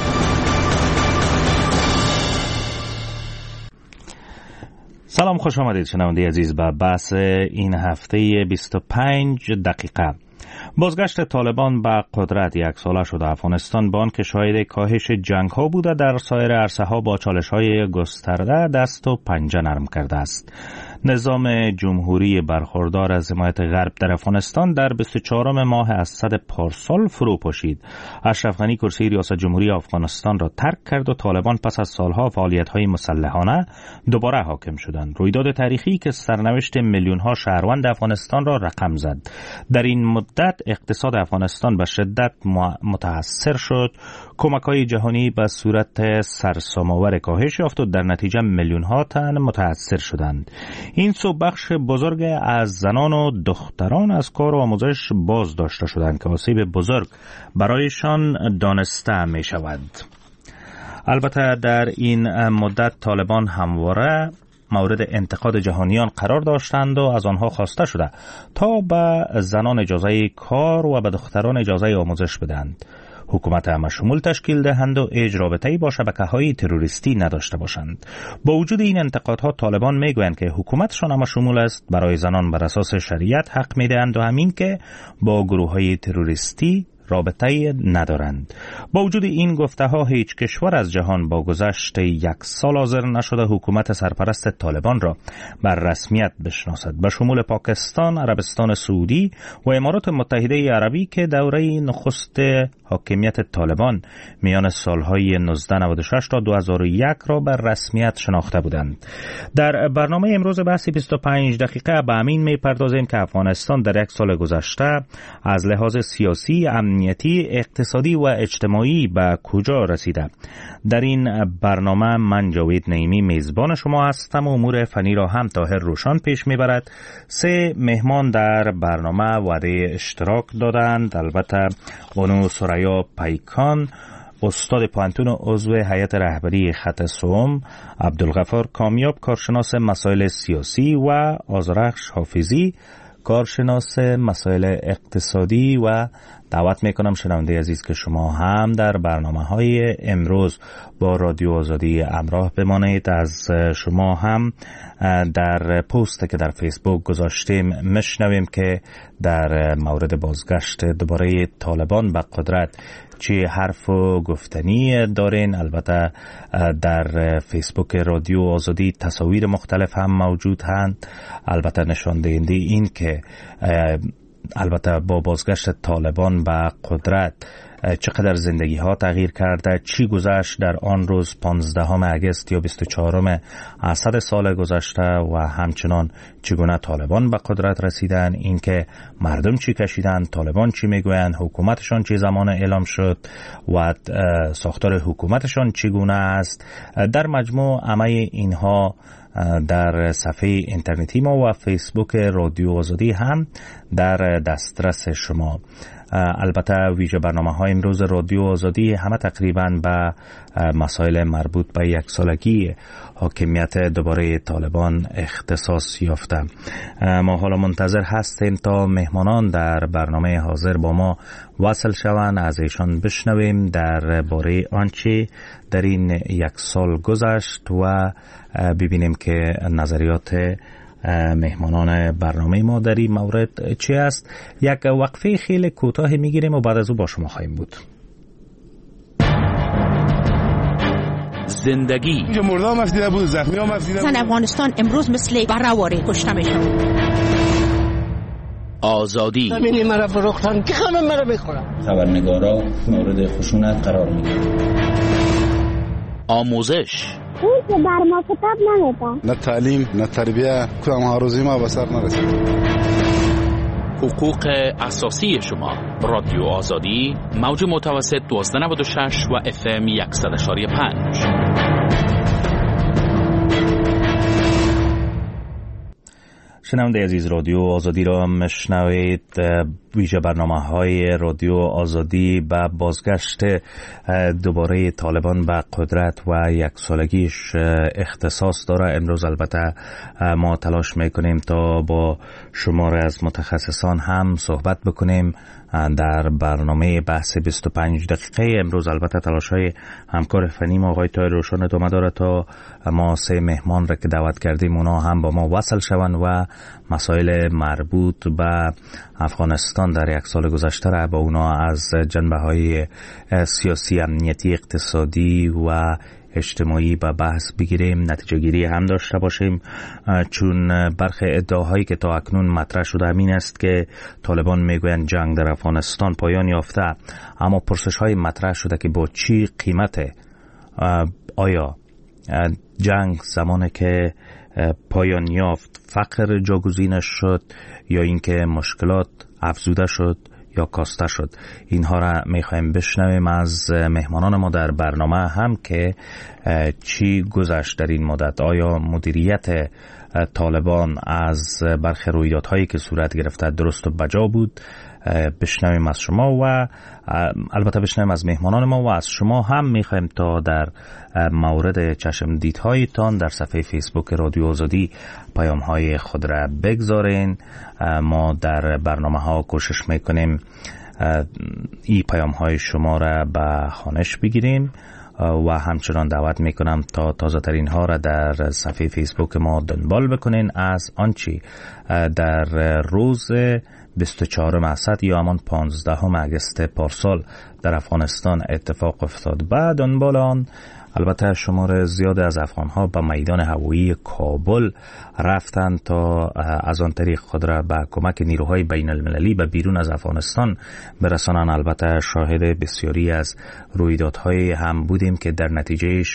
سلام، خوش آمدید شنونده عزیز به بحث این هفته بیست و پنج دقیقه. بازگشت طالبان به قدرت یک ساله شده. افغانستان با آنکه شاهد کاهش جنگ ها بوده در سایر عرصه ها با چالش های گسترده دست و پنجه نرم کرده است. نظام جمهوری برخوردار از حمایت غرب در افغانستان در بیست و چهارم ماه اسد پارسال فرو پاشید. اشرف غنی کرسی ریاست جمهوری افغانستان را ترک کرد و طالبان پس از سالها فعالیت‌های مسلحانه دوباره حاکم شدند. رویداد تاریخی که سرنوشت میلیون‌ها شهروند افغانستان را رقم زد. در این مدت اقتصاد افغانستان به شدت متاثر شد. کمک‌های جهانی به صورت سرسام‌آور کاهش یافت و در نتیجه میلیون‌ها تن متاثر شدند. این سو بخش بزرگ از زنان و دختران از کار و آموزش باز داشته شدند که آسیب بزرگ برایشان دانسته می شود. البته در این مدت طالبان همواره مورد انتقاد جهانیان قرار داشتند و از آنها خواسته شده تا به زنان اجازه کار و به دختران اجازه آموزش بدهند. حکومت همه شمول تشکیل دهند و هیچ رابطه‌ای با شبکه‌های تروریستی نداشته باشند. با وجود این انتقادها طالبان میگویند که حکومتشان همه شمول است، برای زنان بر اساس شریعت حق میدهند و همین که با گروه‌های تروریستی رابطه‌ای ندارند. با وجود این گفته ها هیچ کشور از جهان با گذشت یک سال حاضر نشده حکومت سرپرست طالبان را بر رسمیت بشناسد، به شمول پاکستان، عربستان سعودی و امارات متحده عربی که دوره نخست حاکمیت طالبان میان سالهای نوزده نود و شش تا دو هزار و یک را بر رسمیت شناخته بودند. در برنامه امروز بحث بیست و پنج دقیقه به همین میپردازیم که افغانستان در یک سال گذشته از لحاظ سیاسی، امنیتی، اقتصادی و اجتماعی به کجا رسیده. در این برنامه من جاوید نعیمی میزبان شما هستم و امور فنی را هم طاهر روشان پیش میبرد. سه مهمان در برنامه وعده اشتراک دادند، البته بانو سریا پیکان، استاد پوهنتون و عضو هیئت رهبری خط سوم، عبدالغفار کامیاب، کارشناس مسائل سیاسی و آذرخش حافظی، کارشناس مسائل اقتصادی. و دعوت میکنم شنونده عزیز که شما هم در برنامه‌های امروز با رادیو آزادی همراه بمانید. از شما هم در پست که در فیسبوک گذاشتیم مشنویم که در مورد بازگشت دوباره طالبان به قدرت چی حرف و گفتنی دارین. البته در فیسبوک رادیو آزادی تصاویر مختلف هم موجود هستند، البته نشان دهنده این که البته با بازگشت طالبان به قدرت چقدر زندگی ها تغییر کرده، چی گذشت در آن روز پانزدهم اگست یا بیست و چهارم اسد سال گذشته و همچنان چگونه طالبان به قدرت رسیدن، اینکه مردم چی کشیدن، طالبان چی میگویند، حکومتشان چه زمان اعلام شد و ساختار حکومتشان چگونه است. در مجموع همه اینها در صفحه اینترنتی ما و فیسبوک رادیو آزادی هم در دسترس شما. البته ویژه برنامه های امروز رادیو آزادی همه تقریبا به مسائل مربوط به یک سالگی حاکمیت دوباره طالبان اختصاص یافته. ما حالا منتظر هستیم تا مهمانان در برنامه حاضر با ما وصل شوند، از ایشان بشنویم در باره آنچه در این یک سال گذشت و ببینیم که نظریات مهمانان برنامه ما در این مورد چی است. یک وقفه خیلی کوتاه میگیریم و بعد از او با شما خواهیم بود. زندگی مردم مفیده بود، زخمی ها مفیده بود. زن افغانستان امروز مثل برهواری کشته میشن. آزادی زمینی مرا فروختن که همه مرا میخورن. خبرنگارا مورد خشونت قرار میگیرن. آموزش اون که بر ما کتاب نمیدن، نه تعلیم نه تربیه، کدام هاروزی ما به سر نرسید. حقوق اساسی شما. رادیو آزادی موج متوسط دوازده نود و شش و اف ام صد و پنج. شنونده عزیز، رادیو آزادی را مشنوید. ویژه برنامه های رادیو آزادی به بازگشت دوباره طالبان به قدرت و یک سالگیش اختصاص داره. امروز البته ما تلاش میکنیم تا با شمار از متخصصان هم صحبت بکنیم در برنامه بحث بیست و پنج دقیقه امروز. البته تلاش های همکار فنی ما آقای طاهر روشان ادامه داره تا ما سه مهمان را که دعوت کردیم اونا هم با ما وصل شوند و مسائل مربوط به افغانستان در یک سال گذشته را با اونا از جنبه های سیاسی، امنیتی، اقتصادی و اجتماعی به بحث بگیریم، نتیجه گیری هم داشته باشیم، چون برخی ادعاهایی که تا اکنون مطرح شده همین است که طالبان میگویند جنگ در افغانستان پایان یافته، اما پرسش های مطرح شده که با چی قیمت؟ آیا جنگ زمانی که پایان یافت فقر جاگزینش شد یا اینکه مشکلات افزوده شد یا کاسته شد؟ اینها را میخوایم بشنویم از مهمانان ما در برنامه هم که چی گذشت در این مدت. آیا مدیریت طالبان از برخی رویدادهایی که صورت گرفته درست و بجا بود بشنویم از شما و البته بشنویم از مهمانان ما و از شما هم میخوایم تا در مورد چشم دیدهایتان در صفحه فیسبوک رادیو آزادی پیام های خود را بگذارین. ما در برنامه ها کوشش میکنیم این پیام های شما را به خوانش بگیریم و همچنان دعوت میکنم تا تازه ترین ها را در صفحه فیسبوک ما دنبال بکنین از آنچه در روز بیست و چهارم اسد یا همان پانزدهم اگست پارسال در افغانستان اتفاق افتاد. بعد دنبال آن البته شمار زیاد از افغانها به میدان هوایی کابل رفتند تا از آن طریق خود را به کمک نیروهای بین المللی به بیرون از افغانستان برسانند. البته شاهد بسیاری از رویدادهای هم بودیم که در نتیجهش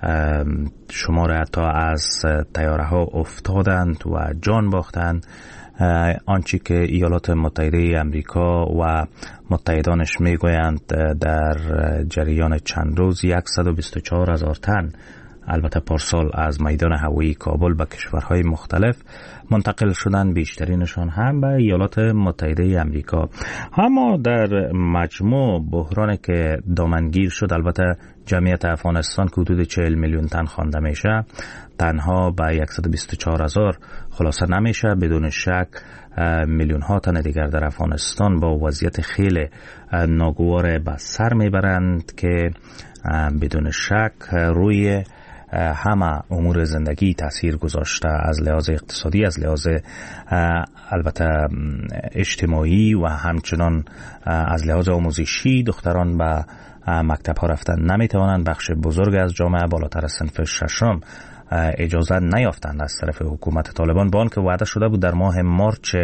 شمار حتی از طیاره ها افتادند و جان باختند. آنچه که ایالات متحده امریکا و متحدانش میگویند در جریان چند روز صد و بیست و چهار هزار تن البته پارسال از میدان هوایی کابل به کشورهای مختلف منتقل شدن، بیشترینشان هم به ایالات متحده امریکا. اما در مجموع بحرانی که دامنگیر شد، البته جمعیت افغانستان که حدود چهل میلیون تن خوانده میشه، تنها به صد و بیست و چهار هزار خلاصه نمیشه. بدون شک میلیون ها تن دیگر در افغانستان با وضعیت خیلی ناگوار به سر میبرند که بدون شک روی همه امور زندگی تاثیر گذاشته، از لحاظ اقتصادی، از لحاظ البته اجتماعی و همچنان از لحاظ آموزشی. دختران به مکتب ها رفتن نمیتوانند. بخش بزرگ از جامعه بالاتر صنف ششم اجازه نیافتند از طرف حکومت طالبان، با آنکه وعده شده بود در ماه مارچ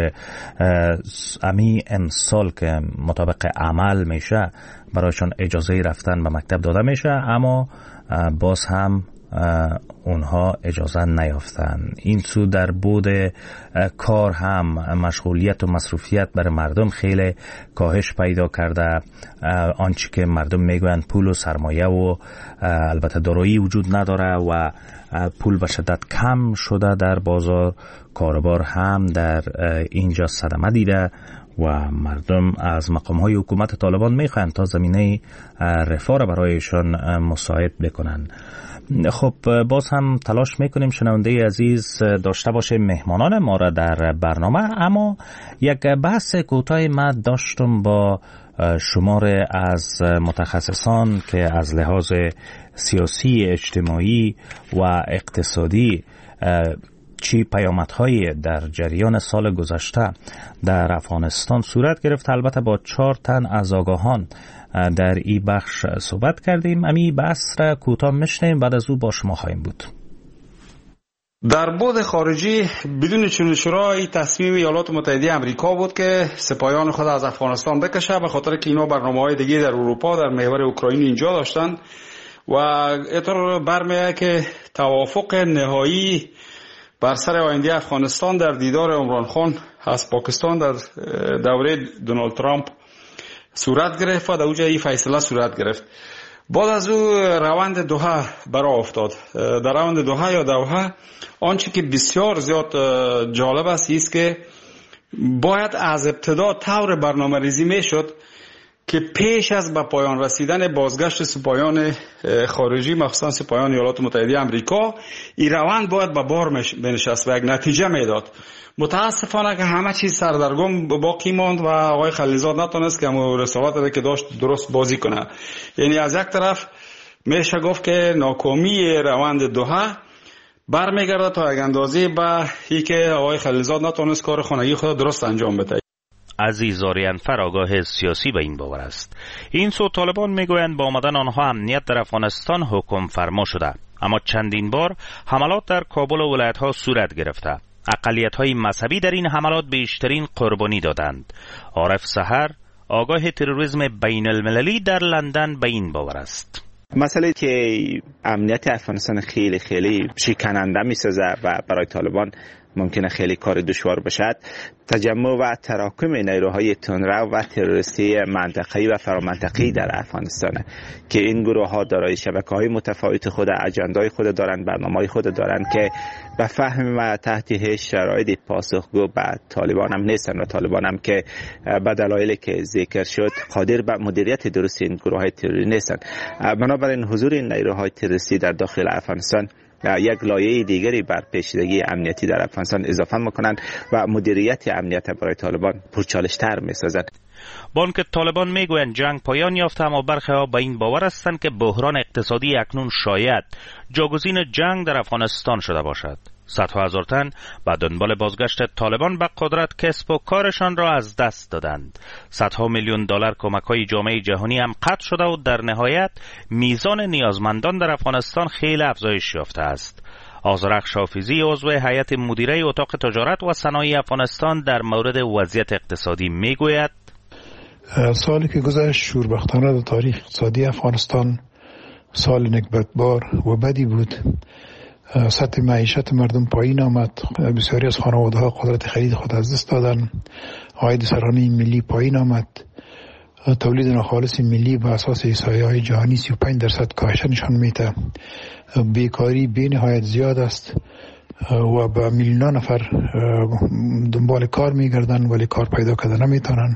امی امسال که مطابق عمل میشه برایشان اجازه رفتن به مکتب داده میشه، اما باز هم اونها اجازه نیافتن. این سو در بود کار هم مشغولیت و مصروفیت برای مردم خیلی کاهش پیدا کرده. آنچه که مردم میگویند پول و سرمایه و البته دارایی وجود نداره و پول به شدت کم شده در بازار. کاروبار هم در اینجا صدمه دیده و مردم از مقام‌های حکومت طالبان میخواهند تا زمینه رفاه را برایشان مساعد بکنن. خب باز هم تلاش میکنیم شنونده عزیز داشته باشه مهمانان ما را در برنامه، اما یک بحث کوتاه ما داشتم با شمار از متخصصان که از لحاظ سیاسی، اجتماعی و اقتصادی چی پیامدهای در جریان سال گذشته در افغانستان صورت گرفت. البته با چهار تن از آگاهان در این بخش صحبت کردیم. امی بحث را کوتاه میشنیم، بعد از او با شما خواهیم بود. در بعد خارجی بدون چون چرا تصمیم ایالات متحده امریکا بود که سپاهیان خود از افغانستان بکشه، به خاطر که اینا برنامه‌های دیگه در اروپا در محور اوکراین اینجا داشتن و اینطور برمیاد که توافق نهایی بر سر آینده افغانستان در دیدار عمران خان از پاکستان در دوره دونالد ترامپ صورت گرفت و در اونجا این فیصله صورت گرفت. بعد از او روند دوحه برای افتاد. در روند دوحه یا دوحه آنچه که بسیار زیاد جالب است است که باید از ابتدا طور برنامه ریزی می شد که پیش از به پایان رسیدن بازگشت سپاهیان خارجی مخصوصا سپاهیان ایالات متحده امریکا این روند باید به بار بنشست و یک نتیجه میداد. متاسفانه که همه چیز سردرگم باقی ماند و آقای خلیلزاد نتونست که همون رسالت که داشت درست بازی کنه. یعنی از یک طرف میشه گفت که ناکامی روند دوحه برمیگرده تا یک اندازه به ای که آقای خلیلزاد نتونست کار خانگی خود درست انجام بده. عزیز آریانفر آگاه سیاسی به این باور است. این سو طالبان میگویند با آمدن آنها امنیت در افغانستان حکم فرما شده، اما چندین بار حملات در کابل و ولایت‌ها صورت گرفته. اقلیت‌های مذهبی در این حملات بیشترین قربانی دادند. عارف سحر آگاه تروریسم بین المللی در لندن به این باور است. مسئله که امنیت افغانستان خیلی خیلی شکننده می‌سازه و برای طالبان ممکنه خیلی کار دشوار باشد. تجمع و تراکم نیروهای تندرو و تروریستی منطقه‌ای و فرامنطقه‌ای در افغانستان که این گروه ها دارای شبکه‌های متفاوت خود، اجندای خود دارند، برنامه‌های خود دارند که به فهم و تحت هیچ شرایطی پاسخگو به طالبان هم نیستند و طالبان هم که به دلایلی که ذکر شد قادر به مدیریت درست این گروه های تروری نیستند. بنابراین حضور این نیروهای تروریستی در داخل افغانستان یک لایه دیگری بر پیچیدگی امنیتی در افغانستان اضافه میکنند و مدیریت امنیت برای طالبان پرچالش‌تر میسازد. بانک طالبان میگویند جنگ پایان یافته، اما برخی ها به این باور هستند که بحران اقتصادی اکنون شاید جاگزین جنگ در افغانستان شده باشد. صدها هزار تن به دنبال بازگشت طالبان به قدرت کسب و کارشان را از دست دادند. صدها میلیون دلار کمک‌های جامعه جهانی هم قطع شده و در نهایت میزان نیازمندان در افغانستان خیلی افزایش یافته است. آذرخ شافیزی عضو هیئت مدیره اتاق تجارت و صنایع افغانستان در مورد وضعیت اقتصادی میگوید: سالی که گذشت شوربختانه در تاریخ اقتصادی افغانستان سال نکبتبار و بدی بود. سطح معیشت مردم پایین آمد، بسیاری از خانواده ها قدرت خرید خود از دست دادن، عاید سرانه ملی پایین آمد، تولید ناخالص ملی به اساس احصایه های جهانی سی و پنج درصد کاهش نشان میده، بیکاری بی نهایت زیاد است و به میلیون نفر دنبال کار میگردن ولی کار پیدا کردن نمیتونن.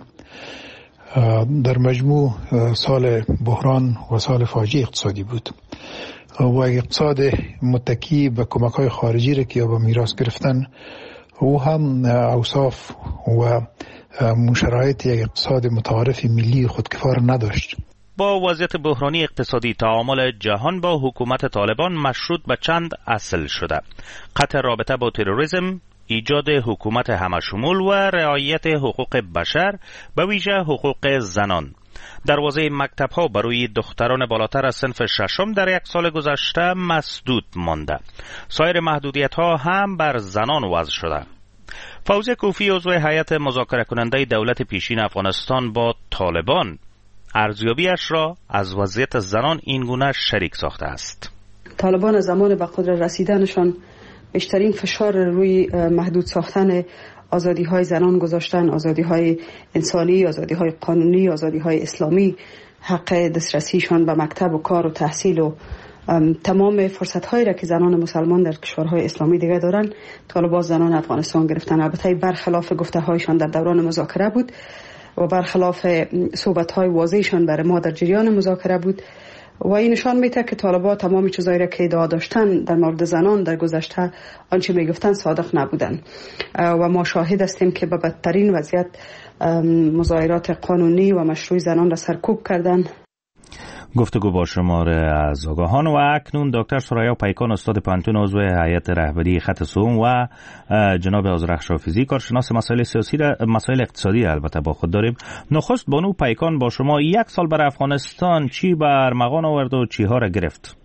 در مجموع سال بحران و سال فاجعه اقتصادی بود و اقتصاد متکی به کمک‌های خارجی را که یا به میراث گرفتن او هم اوصاف و شرایط یک اقتصاد متعارف ملی خودکفار نداشت. با وضعیت بحرانی اقتصادی تعامل جهان با حکومت طالبان مشروط به چند اصل شده: قطع رابطه با تروریسم، ایجاد حکومت همشمول و رعایت حقوق بشر، به ویژه حقوق زنان. دروازه مکتب‌ها برای دختران بالاتر از صنف ششم در یک سال گذشته مسدود مانده. سایر محدودیت‌ها هم بر زنان وضع شده. فوزیه کوفی عضو هیئت مذاکره کننده دولت پیشین افغانستان با طالبان ارزیابیش را از وضعیت زنان این گونه شریک ساخته است. طالبان از زمان به قدرت رسیدنشان بیشترین فشار روی محدود ساختن آزادی های زنان گذاشتن، آزادی های انسانی، آزادی های قانونی، آزادی های اسلامی، حق دسترسیشان به مکتب و کار و تحصیل و تمام فرصت هایی را که زنان مسلمان در کشورهای اسلامی دیگه دارن طالبان زنان افغانستان گرفتن. البته برخلاف گفته هایشان در دوران مذاکره بود و برخلاف صحبت های واضحشان برای ما در جریان مذاکره بود و این نشان میده که طالبان تمام چیزایی را که ادعا داشتن در مورد زنان در گذشته آنچه میگفتن صادق نبودن و ما شاهد هستیم که به بدترین وضعیت مظاهرات قانونی و مشروع زنان را سرکوب کردن. گفتگو با شماره از آگاهان. و اکنون دکتر سرایا پیکان استاد پانتون عضو هیئت رهبری خط سوم و جناب آذرخ شافیزی کارشناس مسائل سیاسی را مسائل اقتصادی البته با خود داریم. نخست بانو پیکان با شما، یک سال برای افغانستان چی به ارمغان آورد و چی ها را گرفت؟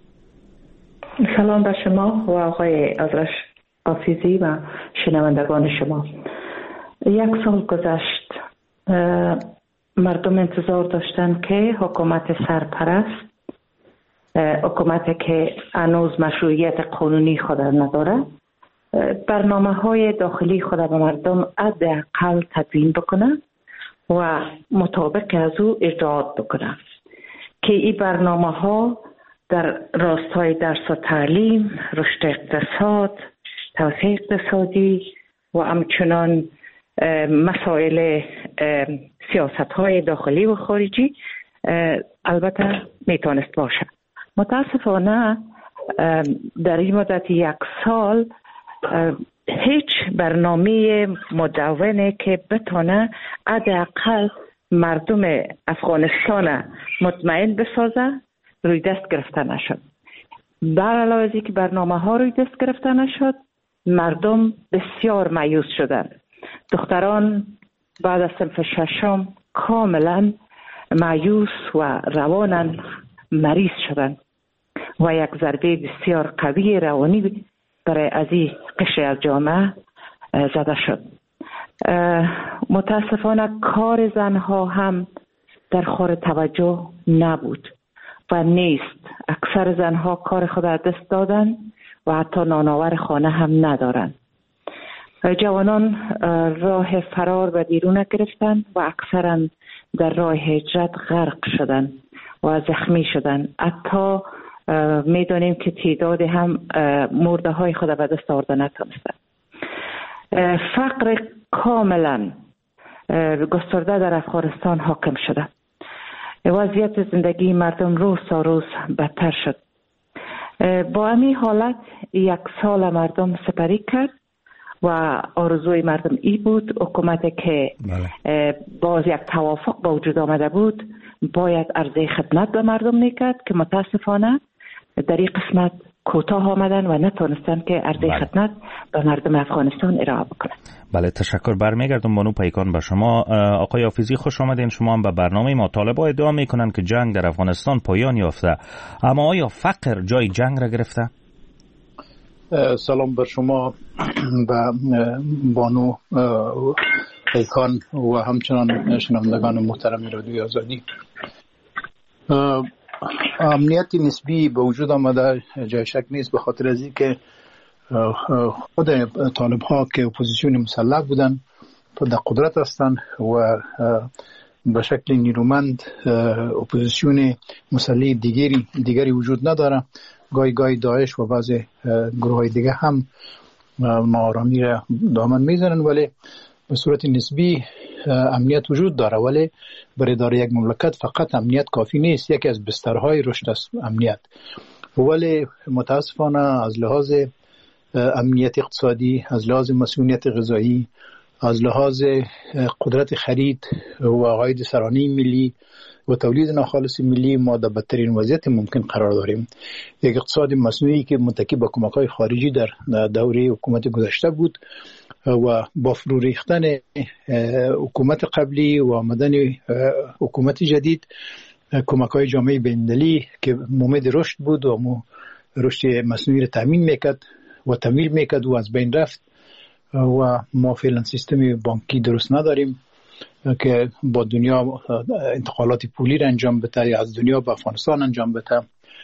سلام بر شما و آقای آذرخ شافیزی و شنوندگان شما. یک سال گذشت، مردم انتظار داشتن که حکومت سرپرست، حکومتی که هنوز مشروعیت قانونی خود نداره، برنامه های داخلی خود به مردم حداقل تدوین بکنه و مطابق از او اجرا بکنه که این برنامه ها در راستای درس و تعلیم، رشد اقتصاد، توسعه اقتصادی و همچنان مسائل سیاست های داخلی و خارجی البته میتونست باشه. متاسفانه در این مدت یک سال هیچ برنامه مدونه که بتونه حداقل مردم افغانستان مطمئن بسازه روی دست گرفته نشد. بر علاوه از اینکه برنامه ها روی دست گرفته نشد، مردم بسیار مایوس شدند. دختران بعد از صنف ششم کاملا مایوس و روانن مریض شدند و یک ضربه بسیار قوی روانی برای از این قشر از جامعه زده شد. متاسفانه کار زنها هم در خور توجه نبود و نیست. اکثر زنها کار خود از دست دادن و حتی نانآور خانه هم ندارن. جوانان راه فرار و بیرون گرفتند و اکثرا در راه هجرت غرق شدند و زخمی شدند. حتی میدانیم که تعداد هم مرده های خود به دست آورده نتونستند. فقر کاملا گسترده در افغانستان حاکم شده. وضعیت زندگی مردم روز تا روز بدتر شد. با همین حالت یک سال مردم سپری کرد و آرزوی مردم ای بود حکومتی که بله. باز یک توافق با وجود آمده بود باید عرضه خدمت به مردم میکرد که متاسفانه در این قسمت کوتاه آمدن و نتونستن که عرضه بله. خدمت به مردم افغانستان ارائه بکنن. بله تشکر. برمیگردم بانو پیکان به شما. آقای حافظی خوش آمدین. شما هم به برنامه ما. طالبان ادعا میکنن که جنگ در افغانستان پایان یافته، اما آیا فقر جای جنگ را گرفته؟ سلام بر شما و بانو پیکان و همچنان شنوندگان محترم رادیوی آزادی. امنیتی نسبی به وجود آمده، جای شک نیست، به خاطر از اینکه خود طالب ها که اپوزیسیون مسلح بودن در قدرت هستند و به شکل نیرومند اپوزیسیون مسلح دیگری دیگری وجود نداره. گاهی گاهی داعش و بعض گروه های دیگه هم ناآرامی را دامن میزنن، ولی به صورت نسبی امنیت وجود داره. ولی برای اداره یک مملکت فقط امنیت کافی نیست، یکی از بسترهای رشد است امنیت. ولی متاسفانه از لحاظ امنیت اقتصادی، از لحاظ مسئولیت غذایی، از لحاظ قدرت خرید و عاید سرانه ملی و تولید ناخالص ملی ما در بدترین وضعیت ممکن قرار داریم. یک اقتصاد مصنوعی که متکی به کمک‌های خارجی در دوره حکومت گذشته بود و با فرو ریختن حکومت قبلی و آمدن حکومت جدید، کمک‌های جامعه بین‌المللی که امید رشد بود و مو رشد مصنوعی را تامین میکرد و تمویل میکرد و از بین رفت و ما فعلا سیستم بانکی درست نداریم که با دنیا انتقالات پولی را انجام بده یا از دنیا به افغانستان انجام بده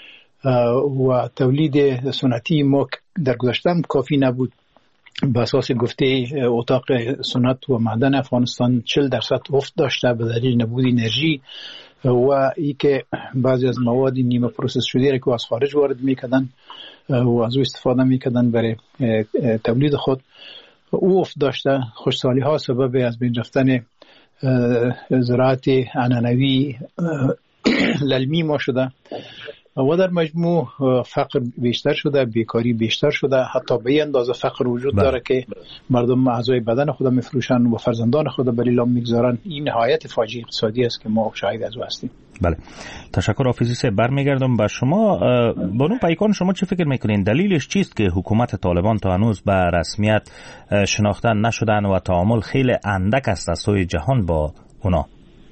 و تولید سنتی ما در گذشته هم کافی نبود. به اساس گفته اتاق صنعت و معدن افغانستان چهل درصد افت داشته به دلیل نبود انرژی و ای که بعضی از مواد نیمه پروسس شده را که از خارج وارد میکردن و از او استفاده میکردن برای تولید خود او افت داشته. خوشسالی ها سبب از بین رفتن زراعت عنعنوی للمی ما شده و در مجموع فقر بیشتر شده، بیکاری بیشتر شده، حتی به این اندازه فقر وجود داره که مردم اعضای بدن خود میفروشن و فرزندان خود بر اعلام میگذارن. این نهایت فاجعه اقتصادی است که ما شاهد از او هستیم. بله تشکر. حافظی صاحب برمیگردم به شما. بانو پیکان شما چه فکر میکنین دلیلش چیست که حکومت طالبان تا هنوز به رسمیت شناخته نشدن و تعامل خیلی اندک است از سوی جهان با اونا؟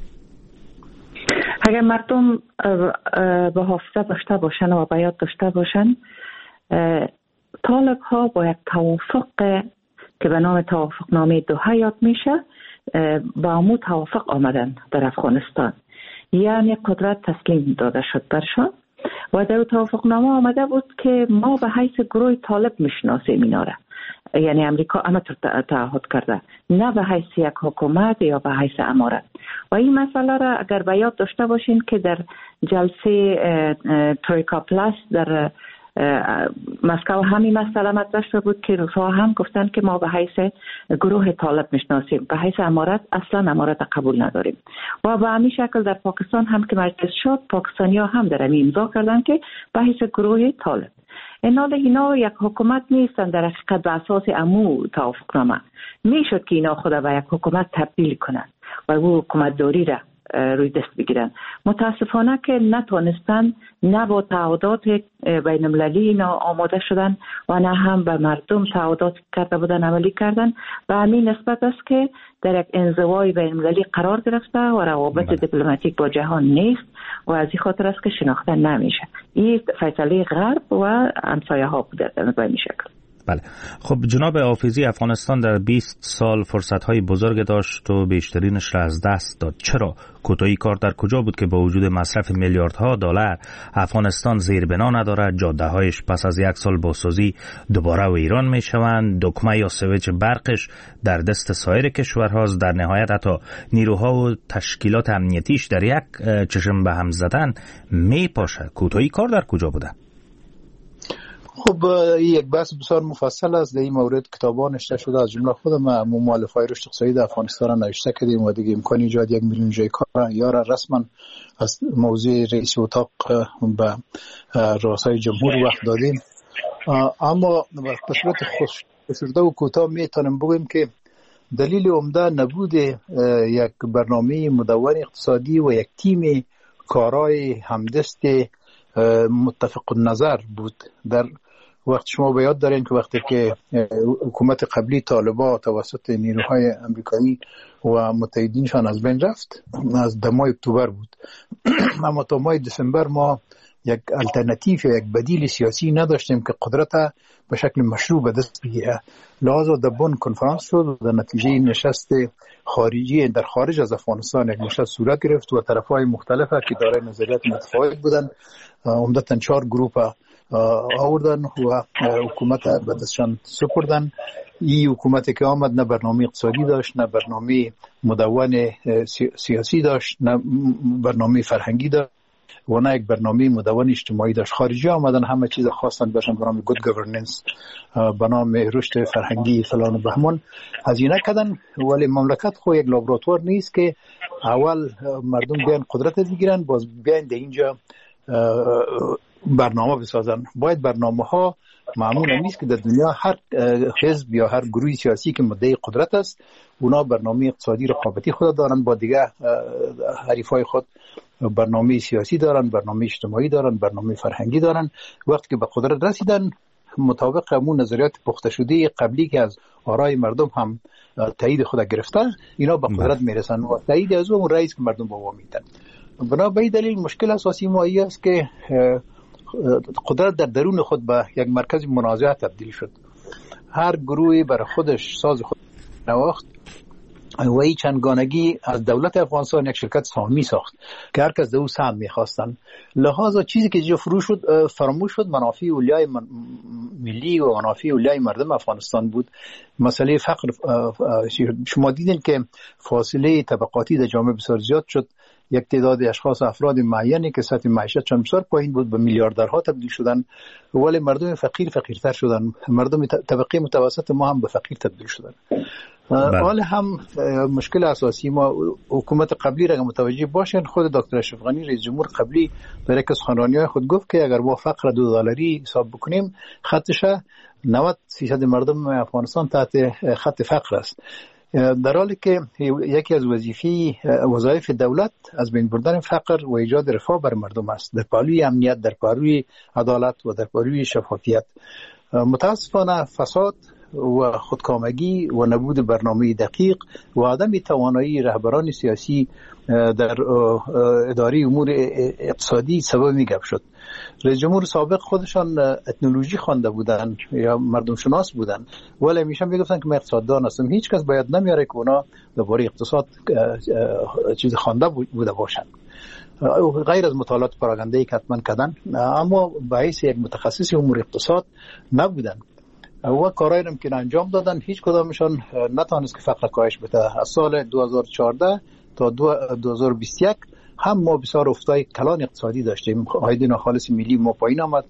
اگر مردم به حافظه داشته باشن و به یاد داشته باشن، طالب ها با یک توافق که به نام توافق نامه دوحه یاد میشه با امو توافق آمدن در افغانستان، یعنی قدرت تسلیم داده شد برشان و در توافق نامه آمده بود که ما به حیث گروه طالب میشناسیم اینا را، یعنی امریکا امر تعهد کرده، نه به حیث یک حکومت یا به حیث امارت. و این مسئله را اگر به یاد داشته باشین که در جلسه ترویکا پلاس در مسکو همین مسئله مطرح شده بود که روس‌ها هم گفتن که ما به حیث گروه طالب میشناسیم، به حیث امارت اصلا امارت قبول نداریم. و به همین شکل در پاکستان هم که مجلس شد، پاکستانی‌ها هم در همین امضا کردن که به حیث گروه طالب. اینال اینا یک حکومت نیستن در حقیقت، به اساس امو توافقنامه میشد که اینا خود به یک حکومت تبدیل کنن و او حکومت داری را روی دست بگیرن. متاسفانه که نتونستن، نه با تعهدات بین المللی اینا آماده شدن و نه هم به مردم تعهدات کرده بودن عملی کردن. و همین نسبت است که در یک انزوای بین المللی قرار گرفته و روابط دیپلماتیک با جهان نیست و از این خاطر است که شناخته نمیشه. این فیصله غرب و همسایه ها بوده به این شکل. بله. خب جناب حافظی، افغانستان در بیست سال فرصت‌های بزرگ داشت و بیشترینش را از دست داد. چرا؟ کوتاهی کار در کجا بود که با وجود مصرف میلیاردها دلار افغانستان زیربنا ندارد؟ جاده‌هایش پس از یک سال بازسازی دوباره و ایران میشوند، دکمه یا سویچ برقش در دست سایر کشورهاست، در نهایت حتی نیروها و تشکیلات امنیتیش در یک چشم به هم زدن میپاشه. کوتاهی کار در کجا بوده؟ خب یک بحث بسیار مفصل است. در این مورد کتابان نوشته شده، از جمله خودم مؤلفه‌های رشد اقتصادی در افغانستان را نوشته کردیم و دیگه امکان ایجاد یک میلیون جای کار یا را رسما از موضوع رئیس اتاق به رؤسای جمهور وقت دادیم. اما به صورت خشنده و کوتاه میتونم بگم که دلیل عمده نبود یک برنامه مدون اقتصادی و یک تیم کارای همدست متفق النظر بود. در وقت شما به یاد دارین که وقتی که حکومت قبلی طالبان توسط نیروهای امریکایی و متحدینشان از بین رفت، از ماه اکتبر بود، اما تا ماه دسامبر ما یک الटरनेटिव یا یک بدیل سیاسی نداشتیم که قدرت به شکل مشروع به دست بگیره. لحاظا در بن کنفرانس شد و در نتیجه نشست خارجی در خارج از افغانستان یک نشست صورت گرفت و طرفهای مختلف که دارای نظریات متفاوت بودن عمدتاً چهار گروه آوردن و حکومت به دستشان سپردن. این حکومتی که آمد نه برنامه اقتصادی داشت، نه برنامه مدون سیاسی داشت، نه برنامه فرهنگی داشت و نه یک برنامه مدون اجتماعی داشت. خارجی آمدن همه چیز خواستن باشن به نام گود گورننس، به نام رشد فرهنگی فلان و بهمان هزینه کردن. ولی مملکت خو یک لابراتوار نیست که اول مردم بیان قدرت بگیرن باز بیان در اینجا برنامه بسازن. باید برنامه ها معمول نیست که در دنیا هر حزب یا هر گروه سیاسی که مدعی قدرت است اونا برنامه اقتصادی رقابتی خود دارن با دیگه حریفای خود، برنامه سیاسی دارن، برنامه اجتماعی دارن، برنامه فرهنگی دارن. وقتی که به قدرت رسیدن مطابق همون نظریات پخته شده قبلی که از آرای مردم هم تایید خود گرفته، اینا به قدرت میرسن و تایید از اون رئیس که مردم با میدن. بنا به دلیل مشکل اساسی ما این است که قدرت در درون خود به یک مرکز منازعه تبدیل شد. هر گروهی برای خودش ساز خود نواخت و این چندگانگی از دولت افغانستان یک شرکت سهامی ساخت که هر کس در او سهم میخواستن. لحاظا چیزی که جا فرو شد فراموش شد منافع اولیای ملی و منافع اولیای مردم افغانستان بود. مسئله فقر، شما دیدین که فاصله طبقاتی در جامعه بسیار زیاد شد. یک تعداد اشخاص افراد معینی که سطح معیشتشان بسیار پایین بود به میلیاردرها تبدیل شدن، ولی مردم فقیر فقیرتر شدن. مردم طبقه متوسط ما هم به فقیر تبدیل شدن. حالا هم مشکل اساسی ما حکومت قبلی را متوجه باشین. خود دکتر اشرف غنی رئیس جمهور قبلی در یک از سخنرانی‌های خود گفت که اگر ما فقر دو دلاری حساب بکنیم خطش نود درصد مردم افغانستان تحت خط فقر است، در حالی که یکی از وظیفه وظایف دولت از بین بردن فقر و ایجاد رفاه بر مردم است، در پهلوی امنیت، در پهلوی عدالت و در پهلوی شفافیت. متاسفانه فساد و خودکامگی و نبود برنامه دقیق و عدم توانایی رهبران سیاسی در اداره امور اقتصادی سبب میگپ شد. رئیس جمهور سابق خودشان اتنولوژی خوانده بودن یا مردم شناس بودن، ولی میشم میگفتن که من اقتصاددان هستم. هیچ کس باید نمیاره که اونا درباره اقتصاد چیز خوانده بوده باشن، غیر از مطالعات پراگنده‌ای که حتما کردن، اما به حیث یک متخصص امور اقتصاد نبودن و کارایی هم که انجام دادن هیچ کدامشان نتونست که فقر کاهش بده. از سال دو هزار و چهارده تا دو هزار و بیست و یک هم ما بسیار افتای کلان اقتصادی داشتیم. عاید ناخالص ملی ما پایین آمد،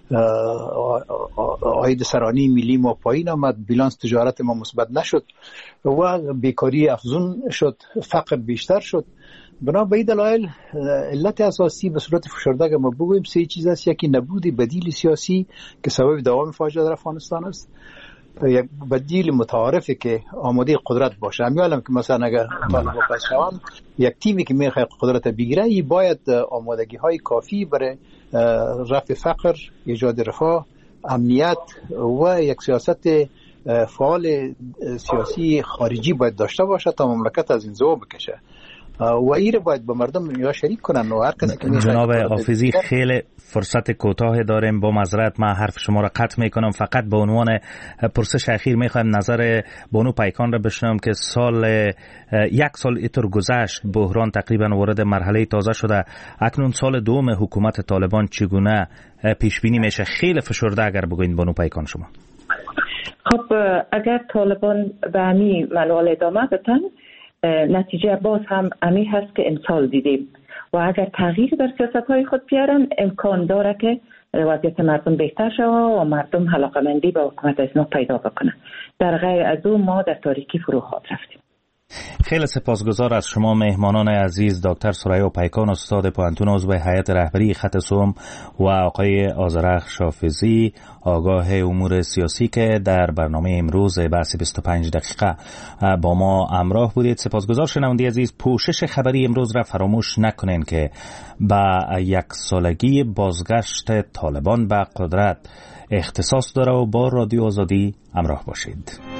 عاید سرانی ملی ما پایین آمد، بیلانس تجارت ما مثبت نشد و بیکاری افزون شد، فقر بیشتر شد. بنا به این دلایل علت اساسی به صورت فشرده که ما بگوییم سه چیز است. یکی نبود بدیل سیاسی که سبب دوام فاجعه در افغانستان است، یک بدیل متعارفی که آماده قدرت باشه. امیالم که مثلا اگر طالبان پس شوند یک تیمی که میخواد قدرت بگیره ای باید آمادگی های کافی برای رفع فقر، ایجاد رفاه، امنیت و یک سیاست فعال سیاسی خارجی باید داشته باشه تا مملکت از این زوا بکشه. و این باید به مردم یا شریک کنن و هر کسی که جناب حافظی خیلی فرصت کوتاه داریم. با معذرت من حرف شما را قطع میکنم، فقط به عنوان پرسش اخیر میخوایم نظر بانو پیکان را بشنوم که سال یک سال اینطور گذشت، بحران تقریبا وارد مرحله تازه شده، اکنون سال دوم حکومت طالبان چگونه پیش بینی میشه؟ خیلی فشرده اگر بگوین بانو پیکان شما. خب اگر طالبان به امی منوال ادامه بدن، نتیجه باز هم امی هست که امسال دیدیم و اگر تغییر در سیاست های خود بیارن امکان داره که وضعیت مردم بهتر شود و مردم علاقه‌مندی به حکومت اسناد پیدا بکنه. در غیر از او ما در تاریکی فرو خواهد رفتیم. خیلی سپاسگزار از شما مهمانان عزیز، دکتر ثریا پیکان استاد پوهنتون عضو هیئت رهبری خط سوم و آقای آذرخش حافظی آگاه امور سیاسی که در برنامه امروز بحث بیست و پنج دقیقه با ما همراه بودید. سپاسگزار. شنونده عزیز، پوشش خبری امروز را فراموش نکنین که با یک سالگی بازگشت طالبان به قدرت اختصاص داره و با رادیو آزادی همراه باشید.